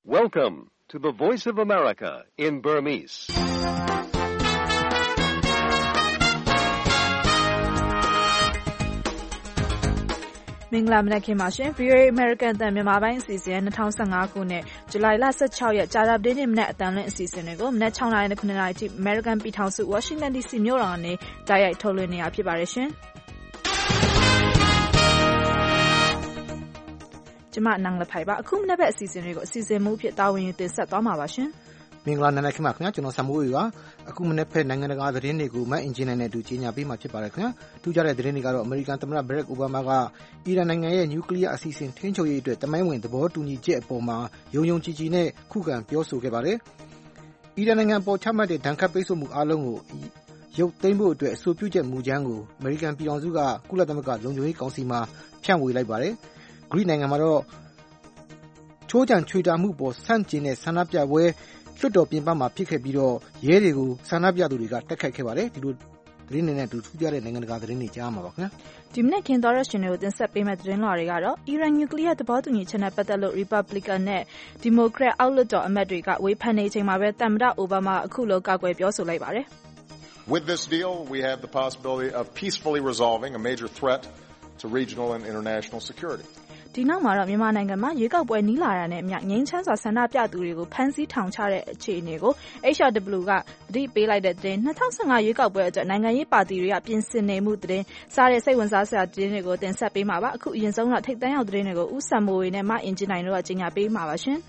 Welcome to the Voice of America in Burmese. ။မင်္ဂလာမနက်ခင်းပါရှင်။ VOA American အသံမြန်မာပိုင်းအစီအစဉ်2015ခုနှစ်ဇူလိုင်လ16ရက်ကြာသပတေးနေ့မနက်အသံလွှင့်အစီအစဉ်တွေကိုမနက်6နာရီနဲ့9နာရီအထိ American ပြည်ထောင်စု Washington DC မြို့တော်ကနေတိုက်ရိုက်ထုတ်လွှင့်နေတာဖြစ်ပါတယ်ရှင်။ကျွန်မနန်းလဖိုင်ပါအခုမနက်ဘက်အစီအစဉ်တွေကိုအစီအစဉ်မှုအဖြစ်တာဝန်ယူတင်ဆက်သွားမှာပါရှင်။မင်္ဂလာနံနက်ခင်းပါခင်ဗျာကျွန်တော်ဆမ်မိုးရီပါအခုမနေ့ဖက်နိုင်ငံတကာသတင်းတွေကိုမတ်အင်ဂျင်နယ်နဲ့အတူကြီးညာပေးမှာဖြစ်ပါတယ်ခင်ဗျာထူးခြားတဲ့သတင်းတွေကတော့အမေရိကန်သမ္မတဘရက်အိုဘားမားကအီရန်နိုင်ငံရဲ့နျူကလ িয়ার အစီအစဉ်ထိန်းချုပ်ရေးအတွက်တမိုင်းဝင်သဘောတူညီချက်အပေါ်မှာယုံကြည်ကြည်နဲ့ခုခံပြောဆိုခဲ့ပါတယ်အီရန်နိုင်ငံပေါ်ချမှတ်တဲ့ဒဏ်ခတ်ပိတ်ဆို့မှုအလုံးကိုရုပ်သိမ်းဖို့အတွက်အဆိုပြုချက်မူကြမ်းကိုအမေရိကန်ပြည်ထောင်စုကကုလသမဂ္ဂလုံခြုံရေးကောင်စီမှာဖြန့်ဝေလိုက်ပါတယ်ဂရိနိုင်ငံမှာတော့ချိုးချံချွေတာမှုပေါ်ဆန့်ကျင်တဲ့ဆန္ဒပြပွဲလွှတ်တော်ပြင်ပမှာဖြစ်ခဲ့ပြီးတော့ရဲတွေကိုဆန္ဒပြသူတွေကတိုက်ခိုက်ခဲ့ပါတယ်ဒီလိုသတင်းတွေနဲ့အတူထူးခြားတဲ့နိုင်ငံတကာသတင်းတွေကြားမှာပါခင်ဗျာဒီမနေ့ခင်းသောရရှင်တွေကိုတင်ဆက်ပေးမယ့်သတင်းလွှာတွေကတော့အီရန်နျူကလ িয়ার သဘောတူညီချက်နဲ့ပတ်သက်လို့ Republican နဲ့ Democrat အောက်လွှတ်တော်အမတ်တွေကဝေဖန်နေချိန်မှာပဲသမ္မတအိုဘားမားအခုလိုကာကွယ်ပြောဆိုလိုက်ပါတယ် With this deal we have the possibility of peacefully resolving a major threat to regional and international security ဒီနောက်မှာတော့မြန်မာနိုင်ငံမှာရွေးကောက်ပွဲနီးလာတာနဲ့အမျှငြိမ်းချမ်းစွာဆန္ဒပြသူတွေကိုဖမ်းဆီးထောင်ချတဲ့အခြေအနေကို HRW ကသတိပေးလိုက်တဲ့သတင်း2015ရွေးကောက်ပွဲအတွက်နိုင်ငံရေးပါတီတွေကပြင်ဆင်နေမှုသတင်းစားတဲ့စိတ်ဝင်စားစရာသတင်းတွေကိုတင်ဆက်ပေးမှာပါအခုအရင်ဆုံးတော့ထိပ်တန်းရောက်သတင်းတွေကိုဦးစံမိုးဝေနဲ့မအင်ဂျင်နိုင်တို့ကကြီးညာပေးမှာပါရှင်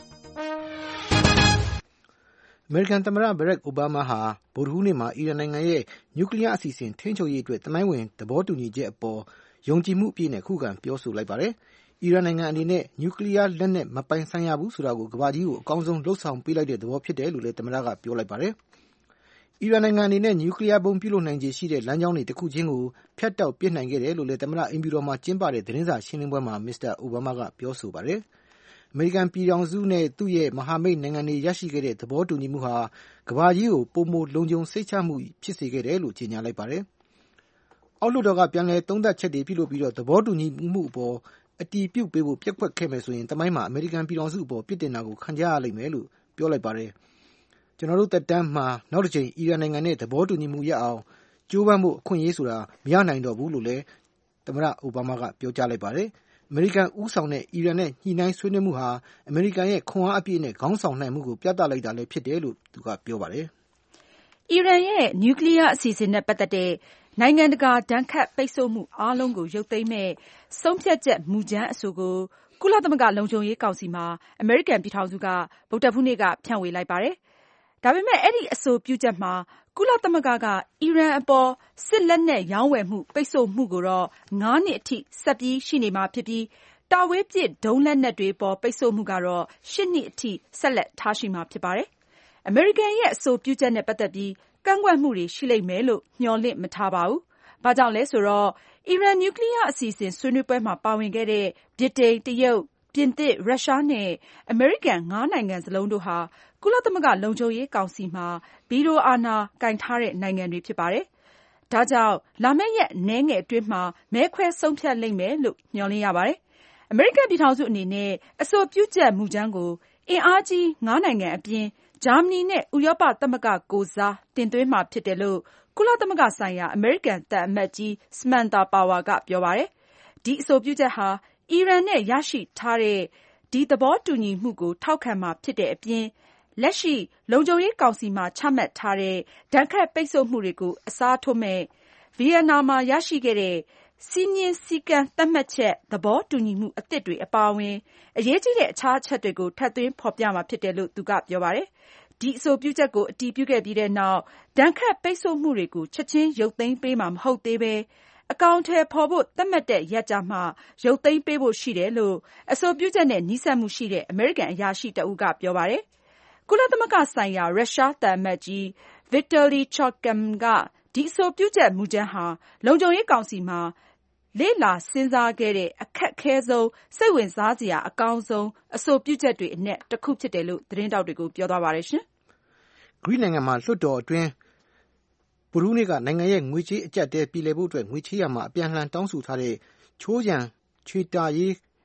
အမေရိကန်သမ္မတဘရက်အိုဘားမားဟာဗုဒ္ဓဟူးနေ့မှာအီရန်နိုင်ငံရဲ့နျူကလ িয়ার အစီအစဉ်ထိန်းချုပ်ရေးအတွက်တမိုင်းဝင်သဘောတူညီချက်အပေါ်ယုံကြည်မှုအပြည့်နဲ့ခုခံပြောဆိုလိုက်ပါတယ်အီရန်နိုင်ငံအနေနဲ့နျူကလ িয়ার လက်နက်မပိုင်ဆိုင်ရဘူးဆိုတာကိုကမ္ဘာကြီးကိုအကောင်းဆုံးလှုပ်ဆောင်ပေးလိုက်တဲ့သဘောဖြစ်တယ်လို့လည်းသမ္မတကပြောလိုက်ပါတယ်အီရန်နိုင်ငံအနေနဲ့နျူကလ িয়ার ဘုံပြုလုပ်နိုင်ခြေရှိတဲ့လမ်းကြောင်းတွေတစ်ခုချင်းကိုဖျက်တောက်ပစ်နိုင်ခဲ့တယ်လို့လည်းသမ္မတအင်ဖြူတော်မှာကျင်းပတဲ့သတင်းစာရှင်းလင်းပွဲမှာမစ္စတာအိုဘားမားကပြောဆိုပါတယ်အမေရိကန်ပြည်ထောင်စုနဲ့သူ့ရဲ့မဟာမိတ်နိုင်ငံတွေရရှိခဲ့တဲ့သဘောတူညီမှုဟာကမ္ဘာကြီးကိုပုံမလုံခြုံစိတ်ချမှုဖြစ်စေခဲ့တယ်လို့ကြေညာလိုက်ပါတယ်အောက်လွှတ်တော်ကပြန်လည်သုံးသပ်ချက်တွေပြုလုပ်ပြီးတော့သဘောတူညီမှုအပေါ်အတည်ပြုပေးဖို့ပြက်ကွက်ခဲ့မယ်ဆိုရင်တမိုင်းမှာအမေရိကန်ပြည်ထောင်စုအပေါ်ပြစ်တင်တာကိုခံကြရလိမ့်မယ်လို့ပြောလိုက်ပါတယ်ကျွန်တော်တို့သက်တမ်းမှာနောက်တစ်ချိန်အီရန်နိုင်ငံနဲ့သဘောတူညီမှုရအောင်ကြိုးပမ်းဖို့အခွင့်အရေးဆိုတာမရနိုင်တော့ဘူးလို့လည်းသမ္မတအိုဘားမားကပြောကြားလိုက်ပါတယ်အမေရိကန်ဦးဆောင်တဲ့အီရန်နဲ့ညှိနှိုင်းဆွေးနွေးမှုဟာအမေရိကန်ရဲ့ခွန်အားအပြည့်နဲ့ခေါင်းဆောင်နိုင်မှုကိုပြသလိုက်တာလည်းဖြစ်တယ်လို့သူကပြောပါတယ်အီရန်ရဲ့နျူကလ িয়ার အစီအစဉ်နဲ့ပတ်သက်တဲ့နိုင်ငံတကာဒဏ်ခတ်ပိတ်ဆို့မှုအားလုံးကိုရုပ်သိမ်းမဲ့ဆုံးဖြတ်ချက်မူကြမ်းအဆိုကိုကုလသမဂ္ဂလုံခြုံရေးကောင်စီမှာအမေရိကန်ပြည်ထောင်စုကဗုဒ္ဓဟူးနေ့ကဖြန့်ဝေလိုက်ပါတယ်။ဒါပေမဲ့အဲ့ဒီအဆိုပြုချက်မှာကုလသမဂ္ဂကအီရန်အပေါ်စစ်လက်နက်ရောင်းဝယ်မှုပိတ်ဆို့မှုကိုတော့9နှစ်အထိဆက်ပြီးရှိနေမှာဖြစ်ပြီးတာဝေးပစ်ဒုံးလက်နက်တွေပေါ်ပိတ်ဆို့မှုကတော့10နှစ်အထိဆက်လက်ထားရှိမှာဖြစ်ပါတယ်။အမေရိကန်ရဲ့အဆိုပြုချက်နဲ့ပတ်သက်ပြီးကန့်ကွက်မှုတွေရှိလိမ့်မယ်လို့မျှော်လင့်မထားပါဘူး။ဘာကြောင့်လဲဆိုတော့အီရန်နျူကလ িয়ার အစီအစဉ်ဆွေးနွေးပွဲမှာပါဝင်ခဲ့တဲ့ဗြိတိန်၊တရုတ်၊ပြင်သစ်၊ရုရှားနဲ့အမေရိကန်9နိုင်ငံစလုံးတို့ဟာကုလသမဂ္ဂလုံခြုံရေးကောင်စီမှာဗီတိုအာဏာကိုင်ထားတဲ့နိုင်ငံတွေဖြစ်ပါတယ်။ဒါကြောင့်လာမယ့်ရက်အနည်းငယ်အတွင်းမှာမဲခွဲဆုံးဖြတ်လိမ့်မယ်လို့မျှော်လင့်ရပါတယ်။အမေရိကန်ပြည်ထောင်စုအနေနဲ့အဆိုပြုချက်မူကြမ်းကိုအင်အားကြီး9နိုင်ငံအပြင်ဂျာမနီနဲ့ဥရောပသမဂ္ဂကိုယ်စားတင်သွင်းမှာဖြစ်တယ်လို့ကုလသမဂ္ဂဆိုင်ရာအမေရိကန်သံအမတ်ကြီး Samantha Power ကပြောပါတယ်။ဒီအဆိုပြုချက်ဟာအီရန်နဲ့ရရှိထားတဲ့ဒီသဘောတူညီမှုကိုထောက်ခံမှာဖြစ်တဲ့အပြင်လက်ရှိလုံခြုံရေးကောင်စီမှာချမှတ်ထားတဲ့ဒဏ်ခတ်ပိတ်ဆို့မှုတွေကိုအစားထိုးမဲ့ဗီယက်နာမှာရရှိခဲ့တဲ့စည်းမျဉ်းစည်းကမ်းသတ်မှတ်ချက်သဘောတူညီမှုအသစ်တွေအပါအဝင်အရေးကြီးတဲ့အခြားအချက်တွေကိုထပ်သွင်းဖော်ပြမှာဖြစ်တယ်လို့သူကပြောပါတယ်။ဒီအဆိုပြုချက်ကိုအတည်ပြုခဲ့ပြီးတဲ့နောက်ဒဏ်ခတ်ပိတ်ဆို့မှုတွေကိုချက်ချင်းရုပ်သိမ်းပေးမှာမဟုတ်သေးပဲအကောင်အထည်ဖော်ဖို့သတ်မှတ်တဲ့ရက်ကြမှာရုပ်သိမ်းပေးဖို့ရှိတယ်လို့အဆိုပြုချက်နဲ့နီးစပ်မှုရှိတဲ့အမေရိကန်အရာရှိတဦးကပြောပါတယ်။ကုလသမဂ္ဂဆိုင်ရာရုရှားသံအမတ်ကြီး Vitaly Churkin ကဒီအဆိုပြုချက်မူကြမ်းဟာလုံခြုံရေးကောင်စီမှာလေ့လာစဉ်းစားခဲ့တဲ့အခက်ခဲဆုံးစိတ်ဝင်စားစရာအကောင်းဆုံးအဆိုပြုချက်တွေအနက်တစ်ခုဖြစ်တယ်လို့သတင်းတောက်တွေကိုပြောသွားပါတယ်ရှင်။ဂရိနိုင်ငံမှာလွှတ်တော်အတွင်းဗုဒ္ဓဟူးနေ့ကနိုင်ငံရဲ့ငွေကြေးအကျပ်အတည်းပြည်လည်ဖို့အတွက်ငွေချေးရမှာအပြန်အလှန်တောင်းဆိုထားတဲ့ချိုးချံချွေတာရေး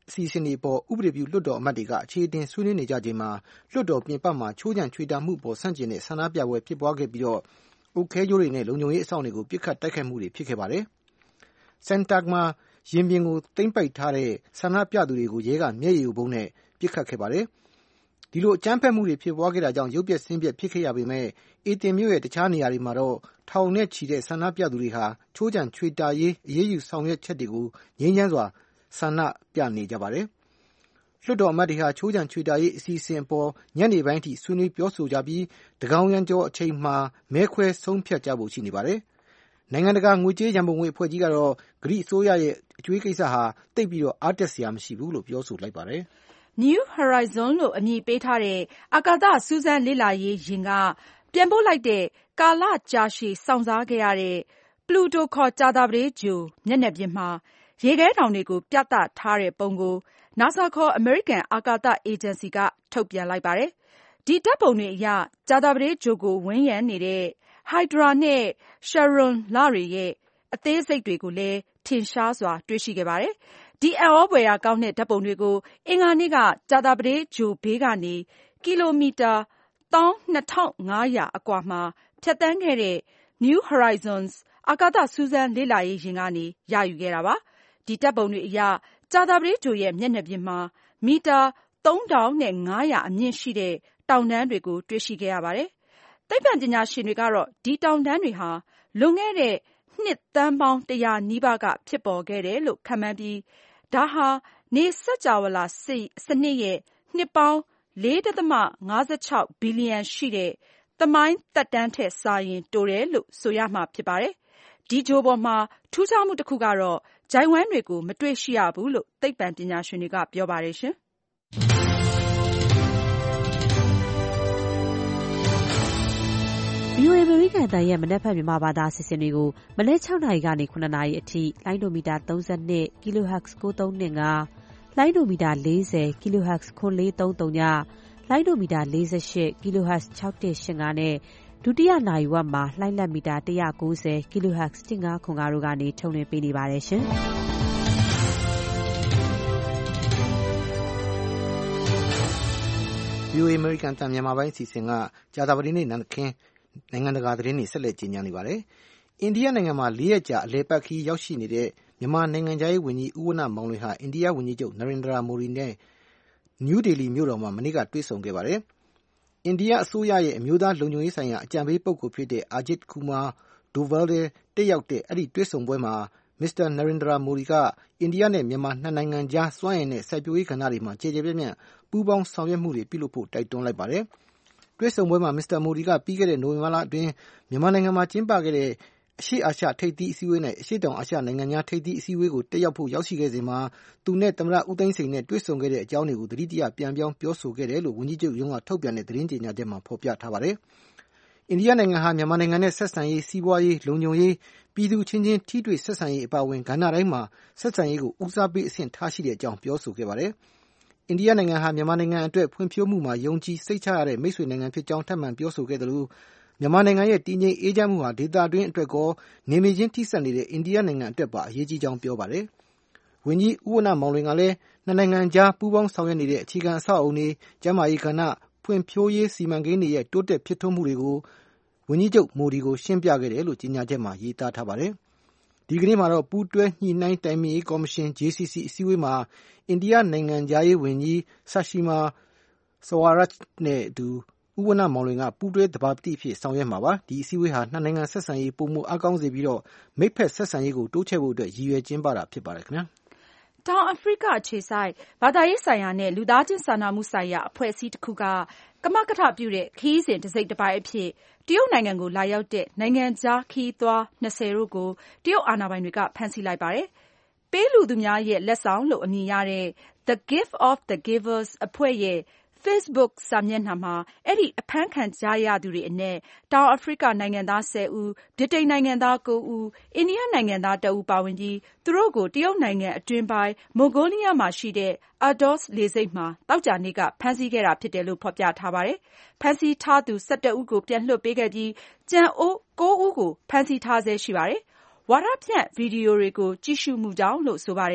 အစီအစဉ်တွေအပေါ်ဥပဒေပြုလွှတ်တော်အမတ်တွေကအခြေအတင်ဆွေးနွေးနေကြချိန်မှာလွှတ်တော်ပြင်ပမှာချိုးချံချွေတာမှုပေါ်ဆန့်ကျင်တဲ့ဆန္ဒပြပွဲဖြစ်ပွားခဲ့ပြီးတော့အုတ်ခဲကြိုးတွေနဲ့လုံခြုံရေးအစောင့်တွေကိုပစ်ခတ်တိုက်ခိုက်မှုတွေဖြစ်ခဲ့ပါတယ်။ Santa မှာရင်ပြင်ကိုသိမ်းပိုက်ထားတဲ့ဆန္ဒပြသူတွေကိုရဲကမျက်ရည်ဘုံနဲ့ပစ်ခတ်ခဲ့ပါတယ်။ဒီလိုအကြမ်းဖက်မှုတွေဖြစ်ပွားခဲ့တာကြောင့်ရုပ်ပျက်ဆင်းပျက်ဖြစ်ခဲ့ရပေမဲ့အေတင်မြို့ရဲ့တခြားနေရာတွေမှာတော့ထောင်နဲ့ချီတဲ့ဆန္ဒပြသူတွေဟာချိုးချံချွေတာရေးအရေးယူဆောင်ရွက်ချက်တွေကိုငြိမ်းချမ်းစွာဆန္ဒပြနေကြပါတယ်။လွှတ်တော်အမတ်တွေဟာချိုးချံချွေတာရေးအစီအစဉ်အပေါ်ညနေပိုင်းထိဆွေးနွေးပြောဆိုကြပြီးတကောင်ရန်ကျော်အချိန်မှာမဲခွဲဆုံးဖြတ်ကြဖို့ရှိနေပါတယ်။နိုင်ငံတကာငွေကြေးရန်ပုံငွေအဖွဲ့ကြီးကတော့ဂရိအစိုးရရဲ့အကျွေးကိစ္စဟာတိတ်ပြီးတော့အားတက်စရာမရှိဘူးလို့ပြောဆိုလိုက်ပါတယ်။ New Horizon လို့အမည်ပေးထားတဲ့အာကာသစူးစမ်းလေ့လာရေးယာဉ်ကပြန်ပို့လိုက်တဲ့ကာလကြာရှည်စောင့်စားခဲ့ရတဲ့ Pluto ခေါ်ကြာသပတေးဂြိုလ်မျက်နှာပြင်မှာရေခဲတောင်တွေကိုပြသထားတဲ့ပုံကို NASA ခေါ်အမေရိကန်အာကာသအေဂျင်စီကထုတ်ပြန်လိုက်ပါတယ်။ဒီဓာတ်ပုံတွေအရကြာသပတေးဂြိုလ်ကိုဝန်းရံနေတဲ့ Hydra နဲ့ Charon လတွေရဲ့အသေးစိတ်တွေကိုလည်းထင်ရှားစွာတွေ့ရှိခဲ့ပါတယ်။ဒီအံ့ဩဖွယ်ရာကောင်းတဲ့ဓာတ်ပုံတွေကိုအင်္ဂါနေ့ကကြာသပတေးဂြိုလ်ဘေးကနေကီလိုမီတာ 12,500 အကွာမှာဖြတ်သန်းခဲ့တဲ့ New Horizons အာကာသစူးစမ်းလေ့လာရေးယာဉ်ကနေရယူခဲ့တာပါ။ဒီဓာတ်ပုံတွေအရကြာသပတေးဂြိုလ်ရဲ့မျက်နှာပြင်မှာမီတာ 3,500 အမြင့်ရှိတဲ့တောင်တန်းတွေကိုတွေ့ရှိခဲ့ရပါတယ်။သိပ္ပံပညာရှင်တွေကတော့ဒီတောင်တန်းတွေဟာလွန်ခဲ့တဲ့နှစ်သန်းပေါင်း 100 နီးပါးကဖြစ်ပေါ်ခဲ့တယ်လို့ခန့်မှန်းပြီးဒါဟာနေစကြဝဠာစနစ်ရဲ့နှစ်ပေါင်း 4.56 ဘီလီယံရှိတဲ့သမိုင်းသက်တမ်းထက်စာရင်တိုတယ်လို့ဆိုရမှာဖြစ်ပါတယ်။ဒီဂြိုလ်ပေါ်မှာထူးခြားမှုတစ်ခုကတော့ချိုင့်ဝှမ်းတွေကိုမတွေ့ရှိရဘူးလို့သိပ္ပံပညာရှင်တွေကပြောပါတယ်ရှင်။ VOA အမေရိကန်အသံရဲ့မနက်ဖြန်မြန်မာဘာသာအစီအစဉ်တွေကိုမနက် 6 နာရီကနေ 9 နာရီအထိလိုင်းဒိုမီတာ 32 kHz 9325 လိုင်းဒိုမီတာ 40 kHz 9430 လိုင်းဒိုမီတာ 48 kHz 6185နဲ့ဒုတိယနာရီဝက်မှာလှိုင်းလက်မီတာ 190 kHz 1505တို့ကနေထုတ်လွှင့်ပေးနေပါတယ်ရှင်။ VOA အမေရိကန်အသံမြန်မာပိုင်းအစီအစဉ်ကကြာသပတေးနေ့နံနက်ခင်းနိုင်ငံတကာသတင်းတွေဆက်လက်ကြီးညာနေပါတယ်။အိန္ဒိယနိုင်ငံမှာ4ရက်ကြာအလည်ပတ်ခီးရောက်ရှိနေတဲ့မြန်မာနိုင်ငံသားရေးဝန်ကြီးဦးဝဏ္ဏမောင်လွင်ဟာအိန္ဒိယဝန်ကြီးချုပ်နရင်ဒရာမိုဒီနဲ့နယူးဒေလီမြို့တော်မှာမနေ့ကတွေ့ဆုံခဲ့ပါတယ်။အိန္ဒိယအစိုးရရဲ့အမျိုးသားလုံခြုံရေးဆိုင်ရာအကြံပေးပုဂ္ဂိုလ်ဖြစ်တဲ့အာဂျစ်ကူမာဒိုဗယ်လ်တက်ရောက်တဲ့အဲ့ဒီတွေ့ဆုံပွဲမှာမစ္စတာနရင်ဒရာမိုဒီကအိန္ဒိယနဲ့မြန်မာနှစ်နိုင်ငံကြားစွမ်းအင်နဲ့စိုက်ပျိုးရေးကဏ္ဍတွေမှာကျေကျေပြန့်ပြန့်ပူးပေါင်းဆောင်ရွက်မှုတွေပြုလုပ်ဖို့တိုက်တွန်းလိုက်ပါတယ်။တွေ့ဆုံပွဲမှာမစ္စတာမိုဒီကပြီးခဲ့တဲ့နိုဝင်ဘာလအတွင်းမြန်မာနိုင်ငံမှာကျင်းပခဲ့တဲ့အရှေ့အာရှထိပ်သီးအစည်းအဝေးနဲ့အရှေ့တောင်အာရှနိုင်ငံများထိပ်သီးအစည်းအဝေးကိုတက်ရောက်ဖို့ရောက်ရှိခဲ့စဉ်မှာသူနဲ့သမ္မတဦးသိန်းစိန်နဲ့တွေ့ဆုံခဲ့တဲ့အကြောင်းတွေကိုသတိတရပြန်ပြောင်းပြောဆိုခဲ့တယ်လို့ဝန်ကြီးချုပ်ရုံးကထုတ်ပြန်တဲ့သတင်းကြေညာချက်မှာဖော်ပြထားပါတယ်။အိန္ဒိယနိုင်ငံဟာမြန်မာနိုင်ငံနဲ့ဆက်ဆံရေးစီးပွားရေးလုံခြုံရေးပြည်သူချင်းချင်းထိတွေ့ဆက်ဆံရေးအပါအဝင်ကဏ္ဍတိုင်းမှာဆက်ဆံရေးကိုဦးစားပေးအဆင့်ထားရှိတဲ့အကြောင်းပြောဆိုခဲ့ပါတယ်။အိန္ဒိယနိုင်ငံဟာမြန်မာနိုင်ငံအတွက်ဖွံ့ဖြိုးမှုမှာယုံကြည်စိတ်ချရတဲ့မိတ်ဆွေနိုင်ငံဖြစ်ကြောင်းထပ်မံပြောဆိုခဲ့သလိုမြန်မာနိုင်ငံရဲ့တည်ငြိမ်အေးချမ်းမှုဟာဒေသတွင်းအတွက်ကောနေမြေချင်းထိစပ်နေတဲ့အိန္ဒိယနိုင်ငံအတွက်ပါအရေးကြီးကြောင်းပြောပါတယ်။ဝန်ကြီးဦးဝဏ္ဏမောင်လွင်ကလည်းနှစ်နိုင်ငံကြားပူးပေါင်းဆောင်ရွက်နေတဲ့အခြေခံအဆောက်အအုံတွေကျန်းမာရေးကဏ္ဍဖွံ့ဖြိုးရေးစီမံကိန်းတွေရဲ့တိုးတက်ဖြစ်ထွန်းမှုတွေကိုဝန်ကြီးချုပ်မိုဒီကိုရှင်းပြခဲ့တယ်လို့ကြေညာချက်မှာရေးသားထားပါတယ်။ဒီကနေ့မှာတော့ပူးတွဲညှိနှိုင်းတိုင်ပင်ရေးကော်မရှင် JCC အစည်းအဝေးမှာအိန္ဒိယနိုင်ငံခြားရေးဝန်ကြီးဆာရှိမာစဝါရတ်နဲ့အတူဦးဝဏ္ဏမောင်လွင်ကပူးတွဲသဘာပတိအဖြစ်ဆောင်ရွက်မှာပါ။ဒီအစည်းအဝေးဟာနှစ်နိုင်ငံဆက်ဆံရေးပိုမိုအားကောင်းစေပြီးတော့မိတ်ဖက်ဆက်ဆံရေးကိုတိုးချဲ့ဖို့အတွက်ရည်ရွယ်ကျင်းပတာဖြစ်ပါတယ်ခင်ဗျာ။တောင်အာဖရိကအခြေစိုက်ဘာသာရေးဆိုင်ရာနဲ့လူသားချင်းစာနာမှုဆိုင်ရာအဖွဲ့အစည်းတစ်ခုကကမကထပြုတဲ့ခရီးစဉ်တစ်စိတ်တစ်ပိုင်းအဖြစ်တရုတ်နိုင်ငံကိုလာရောက်တဲ့နိုင်ငံခြားခရီးသွား20တို့ကိုတရုတ်အာဏာပိုင်တွေကဖမ်းဆီးလိုက်ပါတယ်။ပေးလူသူများရဲ့လက်ဆောင်လို့အမည်ရတဲ့ The Gift of the Givers အဖွဲ့ရဲ့ Facebook စာမျက်နှာမှာအဲ့ဒီအဖမ်းခံကြရသူတွေအနက်တောင်အာဖရိကနိုင်ငံသား10ဦးဗြိတိန်နိုင်ငံသား9ဦးအိန္ဒိယနိုင်ငံသား1ဦးပါဝင်ပြီးသူတို့ကိုတရုတ်နိုင်ငံအတွင်းပိုင်းမွန်ဂိုလီးယားမှာရှိတဲ့ Ardos လေဆိပ်မှာသောကြာနေ့ကဖမ်းဆီးခဲ့တာဖြစ်တယ်လို့ဖော်ပြထားပါတယ်။ဖမ်းဆီးထားသူ17ဦးကိုပြန်လွှတ်ပေးခဲ့ပြီးကျန်9ဦးကိုဖမ်းဆီးထားဆဲရှိပါတယ်။ဝါဒဖြန့်ဗီဒီယိုတွေကိုကြည့်ရှုမှုကြောင့်လို့ဆိုပါတယ်။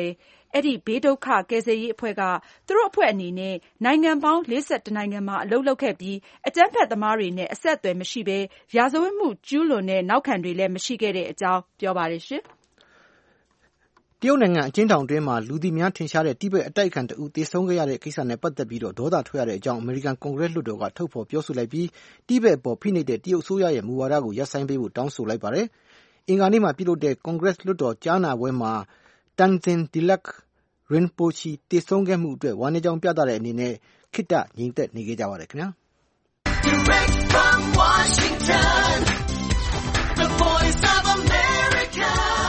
အဲ့ဒီဘေးဒုက္ခကယ်ဆယ်ရေးအဖွဲ့ကသူတို့အဖွဲ့အနေနဲ့နိုင်ငံပေါင်း41နိုင်ငံမှာအလုပ်လုပ်ခဲ့ပြီးအကြမ်းဖက်သမားတွေနဲ့အဆက်အသွယ်မရှိဘဲရာဇဝတ်မှုကျူးလွန်တဲ့နောက်ခံတွေလည်းမရှိခဲ့တဲ့အကြောင်းပြောပါတယ်ရှင်တရုတ်နိုင်ငံအကျဉ်းထောင်တွင်းမှာလူသိများထင်ရှားတဲ့တိဘက်အတိုက်အခံတဦးသေဆုံးခဲ့ရတဲ့ကိစ္စနဲ့ပတ်သက်ပြီးဒေါသထွက်ရတဲ့အကြောင်းအမေရိကန်ကွန်ဂရက်လွှတ်တော်ကထုတ်ဖော်ပြောဆိုလိုက်ပြီးတိဘက်အပေါ်ဖိနှိပ်တဲ့တရုတ်အစိုးရရဲ့မူဝါဒကိုရပ်ဆိုင်းပေးဖို့တောင်းဆိုလိုက်ပါတယ်။အင်္ဂါနေ့မှာပြုလုပ်တဲ့ကွန်ဂရက်လွှတ်တော်ကြားနာပွဲမှာ Tenzin Dilak Rinpoche သေဆုံးခဲ့မှုအတွက်ဝမ်းနည်းကြောင်းပြသတဲ့အနေနဲ့ခေတ္တငြိမ်သက်နေခဲ့ကြပါတယ်ခင်ဗျာ။ Direct from Washington, the Voice of America,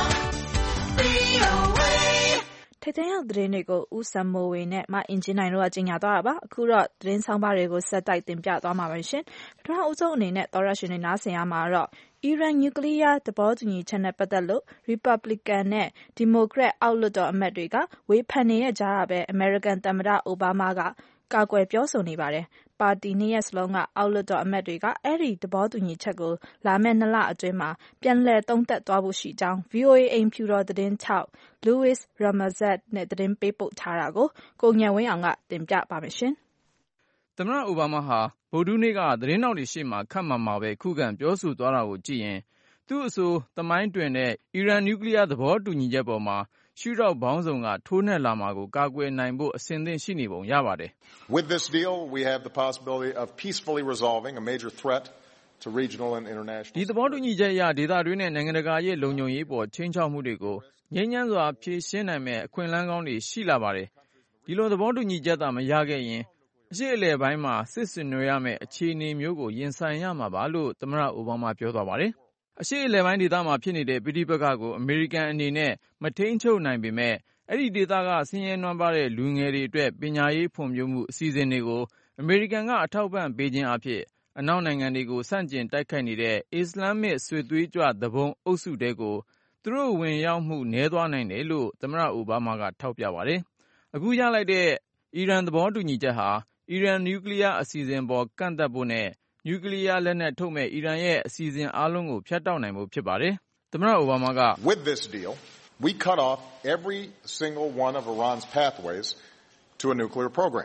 VOA ထိပ်တန်းရောက်သတင်းတွေကိုဦးစံမိုးဝေနဲ့မအင်ဂျင်နိုင်တို့ကကြီးညာသွားတာပါအခုတော့သတင်းဆောင်ပါတွေကိုဆက်တိုက်တင်ပြသွားမှာပါရှင်ပထမအဆုံးအနေနဲ့သောရရှင်တွေနားဆင်ရမှာတော့အီရန်နျူကလ িয়ার သဘောတူညီချက်နဲ့ပတ်သက်လို့ Republican နဲ့ Democrat အောက်လွှတ်တော်အမတ်တွေကဝေဖန်နေတဲ့ကြားကပဲ American သမ္မတအိုဘားမားကကာကွယ်ပြောဆိုနေပါတယ်။ပါတီနှစ်ရပ်စလုံးကအောက်လွှတ်တော်အမတ်တွေကအဲ့ဒီသဘောတူညီချက်ကိုလာမယ့်2လအတွင်းမှာပြန်လည်သုံးသပ်သွားဖို့ရှိကြောင်း VOA အိမ်ဖြူတော်သတင်းထောက် Louis Ramazet နဲ့သတင်းပေးပို့ထားတာကိုကိုဉာဏ်ဝင်းအောင်ကတင်ပြပါမယ်ရှင်။သမ္မတအိုဘားမားဟာဗုဒ္ဓဟူးနေ့ကသတင်းထောက်တွေရှေ့မှာခပ်မာမာပဲခုခံပြောဆိုသွားတာကိုကြည့်ရင်သူ့အဆိုသမိုင်းတွင်တဲ့အီရန်နျူကလ িয়ার သဘောတူညီချက်ပေါ်မှာရှုထောင့်ပေါင်းစုံကထိုးနှက်လာမှာကိုကာကွယ်နိုင်ဖို့အဆင်သင့်ရှိနေပုံရပါတယ်။ With this deal, we have the possibility of peacefully resolving a major threat to regional and international. ဒီသဘောတူညီချက်အရဒေသတွင်းနဲ့နိုင်ငံတကာရဲ့လုံခြုံရေးပေါ်ခြိမ်းခြောက်မှုတွေကိုငြိမ်းချမ်းစွာဖြေရှင်းနိုင်မဲ့အခွင့်အလမ်းကောင်းတွေရှိလာပါတယ်။ဒီလိုသဘောတူညီချက်သာမရခဲ့ရင်အရှေ့အလယ်ပိုင်းမှာစစ်ဆင်နွှဲရမယ့်အခြေအနေမျိုးကိုရင်ဆိုင်ရမှာပါလို့သမ္မတအိုဘားမားပြောသွားပါတယ်။အရှေ့အလယ်ပိုင်းဒေသမှာဖြစ်နေတဲ့ပဋိပက္ခကိုအမေရိကန်အနေနဲ့မထိန်းချုပ်နိုင်ပေမဲ့အဲ့ဒီဒေသကဆင်းရဲနွမ်းပါးတဲ့လူငယ်တွေအတွက်ပညာရေးဖွံ့ဖြိုးမှုအစီအစဉ်တွေကိုအမေရိကန်ကအထောက်ပံ့ပေးခြင်းအဖြစ်အနောက်နိုင်ငံတွေကိုဆန့်ကျင်တိုက်ခိုက်နေတဲ့အစ္စလာမစ်ဆွေသွေးကြွသူပုန်အုပ်စုတွေကိုသူတို့ဝင်ရောက်မှုနည်းသွားနိုင်တယ်လို့သမ္မတအိုဘားမားကထောက်ပြပါတယ်။အခုရလိုက်တဲ့အီရန်သဘောတူညီချက်ဟာအီရန်နျူကလ িয়ার အစီအစဉ်ပေါ်ကန့်သက်ဖို့နဲ့နျူကလ িয়ার လက်နက်ထုတ်မဲ့အီရန်ရဲ့အစီအစဉ်အားလုံးကိုဖျက်တောက်နိုင်ဖို့ဖြစ်ပါတယ်။သမ္မတအိုဘားမားက With this deal, we cut off every single one of Iran's pathways to a nuclear program,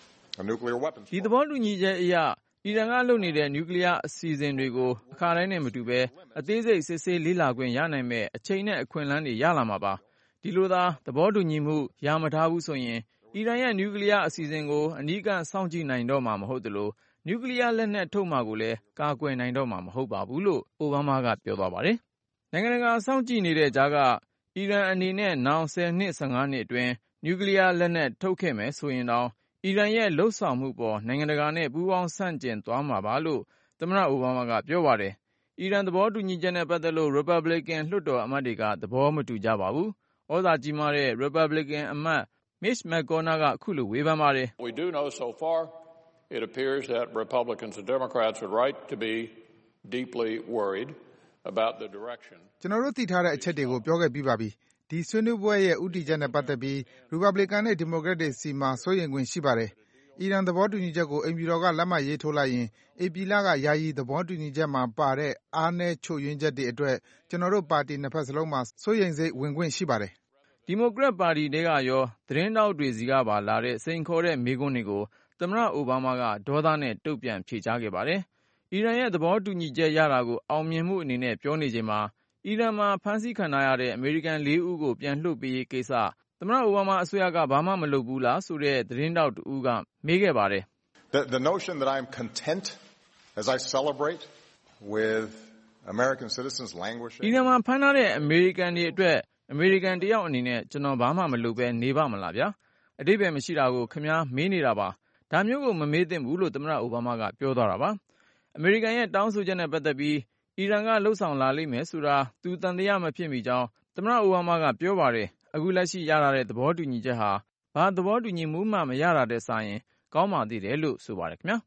a nuclear weapons program. ဒီသဘောတူညီချက်အရအီရန်ကလုပ်နေတဲ့နျူကလ িয়ার အစီအစဉ်တွေကိုအခါတိုင်းနဲ့မတူဘဲအသေးစိတ်စစ်ဆေးလေ့လာခွင့်ရနိုင်မဲ့အချိန်နဲ့အခွင့်အလမ်းတွေရလာမှာပါ။ဒီလိုသာသဘောတူညီမှုရမထားဘူးဆိုရင်အီရန်ရဲ့နျူကလ িয়ার အစီအစဉ်ကိုအနီးကပ်စောင့်ကြည့်နိုင်တော့မှာမဟုတ်သလိုနျူကလ িয়ার လက်နက်ထုတ်မှာကိုလည်းကာကွယ်နိုင်တော့မှာမဟုတ်ပါဘူးလို့အိုဘားမားကပြောသွားပါတယ်။နိုင်ငံတကာစောင့်ကြည့်နေတဲ့ကြားကအီရန်အနေနဲ့နောက်10နှစ်15နှစ်အတွင်းနျူကလ িয়ার လက်နက်ထုတ်ခဲ့မယ်ဆိုရင်တောင်အီရန်ရဲ့လှုပ်ဆောင်မှုပေါ်နိုင်ငံတကာနဲ့ပူးပေါင်းဆန့်ကျင်သွားမှာပါလို့သမ္မတအိုဘားမားကပြောပါတယ်။အီရန်သဘောတူညီချက်နဲ့ပတ်သက်လို့ Republican လွှတ်တော်အမတ်တွေကသဘောမတူကြပါဘူး။ဩဇာကြီးမားတဲ့ Republican အမတ် Mitch McConnell ကအခုလိုဝေဖန်ပါတယ်။ We do know so far it appears that Republicans and Democrats are right to be deeply worried about the direction. ကျွန်တော်တို့သိထားတဲ့အချက်တွေကိုပြောခဲ့ပြီးပါပြီ။ဒီဆွေးနွေးပွဲရဲ့ဥတီချက်နဲ့ပတ်သက်ပြီး Republican နဲ့ Democrat တွေစီမှာစိုးရိမ်ခွင့်ရှိပါတယ်။အီရန်သဘောတူညီချက်ကိုအိမ်ဖြူတော်ကလက်မှတ်ရေးထိုးလိုက်ရင်ဧပြီလကယာယီသဘောတူညီချက်မှာပါတဲ့အားနည်းချို့ယွင်းချက်တွေအတွက်ကျွန်တော်တို့ပါတီနှစ်ဖက်စလုံးမှာစိုးရိမ်စိတ်ဝင်ခွင့်ရှိပါတယ်။ဒီမိုကရက်ပါတီတွေကရောသတင်းတောက်တွေစီကပါလာတဲ့စိန်ခေါ်တဲ့မေးခွန်းတွေကိုသမ္မတအိုဘားမားကဒေါသနဲ့တုံ့ပြန်ဖြေကြားခဲ့ပါတယ်။အီရန်ရဲ့သဘောတူညီချက်ရတာကိုအောင်မြင်မှုအနေနဲ့ပြောနေချိန်မှာအီရန်မှာဖမ်းဆီးခံထားရတဲ့အမေရိကန်4ဦးကိုပြန်လွှတ်ပေးရေးကိစ္စသမ္မတအိုဘားမားအစိုးရကဘာမှမလုပ်ဘူးလားဆိုတဲ့သတင်းတောက်တူကမေးခဲ့ပါတယ်။ The notion that I'm content as I celebrate with American citizens languishing ဒီမှာဖမ်းထားတဲ့အမေရိကန်တွေအတွက်အမေရိကန်တယောက်အနေနဲ့ကျွန်တော်ဘာမှမလုပ်ဘဲနေပါမလားဗျာအတိတ်ပဲမရှိတာကိုခင်ဗျားမေးနေတာပါဒါမျိုးကိုမမေးသင့်ဘူးလို့သမ္မတအိုဘားမားကပြောသွားတာပါအမေရိကန်ရဲ့တောင်းဆိုချက်နဲ့ပတ်သက်ပြီးအီရန်ကလှုပ်ဆောင်လာလိမ့်မယ်ဆိုတာသူတန်တရားမဖြစ်မိကြောင်းသမ္မတအိုဘားမားကပြောပါတယ်အခုလက်ရှိရလာတဲ့သဘောတူညီချက်ဟာဘာသဘောတူညီမှုမှမရတာတဲ့ဆိုင်ရင်ကောင်းပါသေးတယ်လို့ဆိုပါတယ်ခင်ဗျာ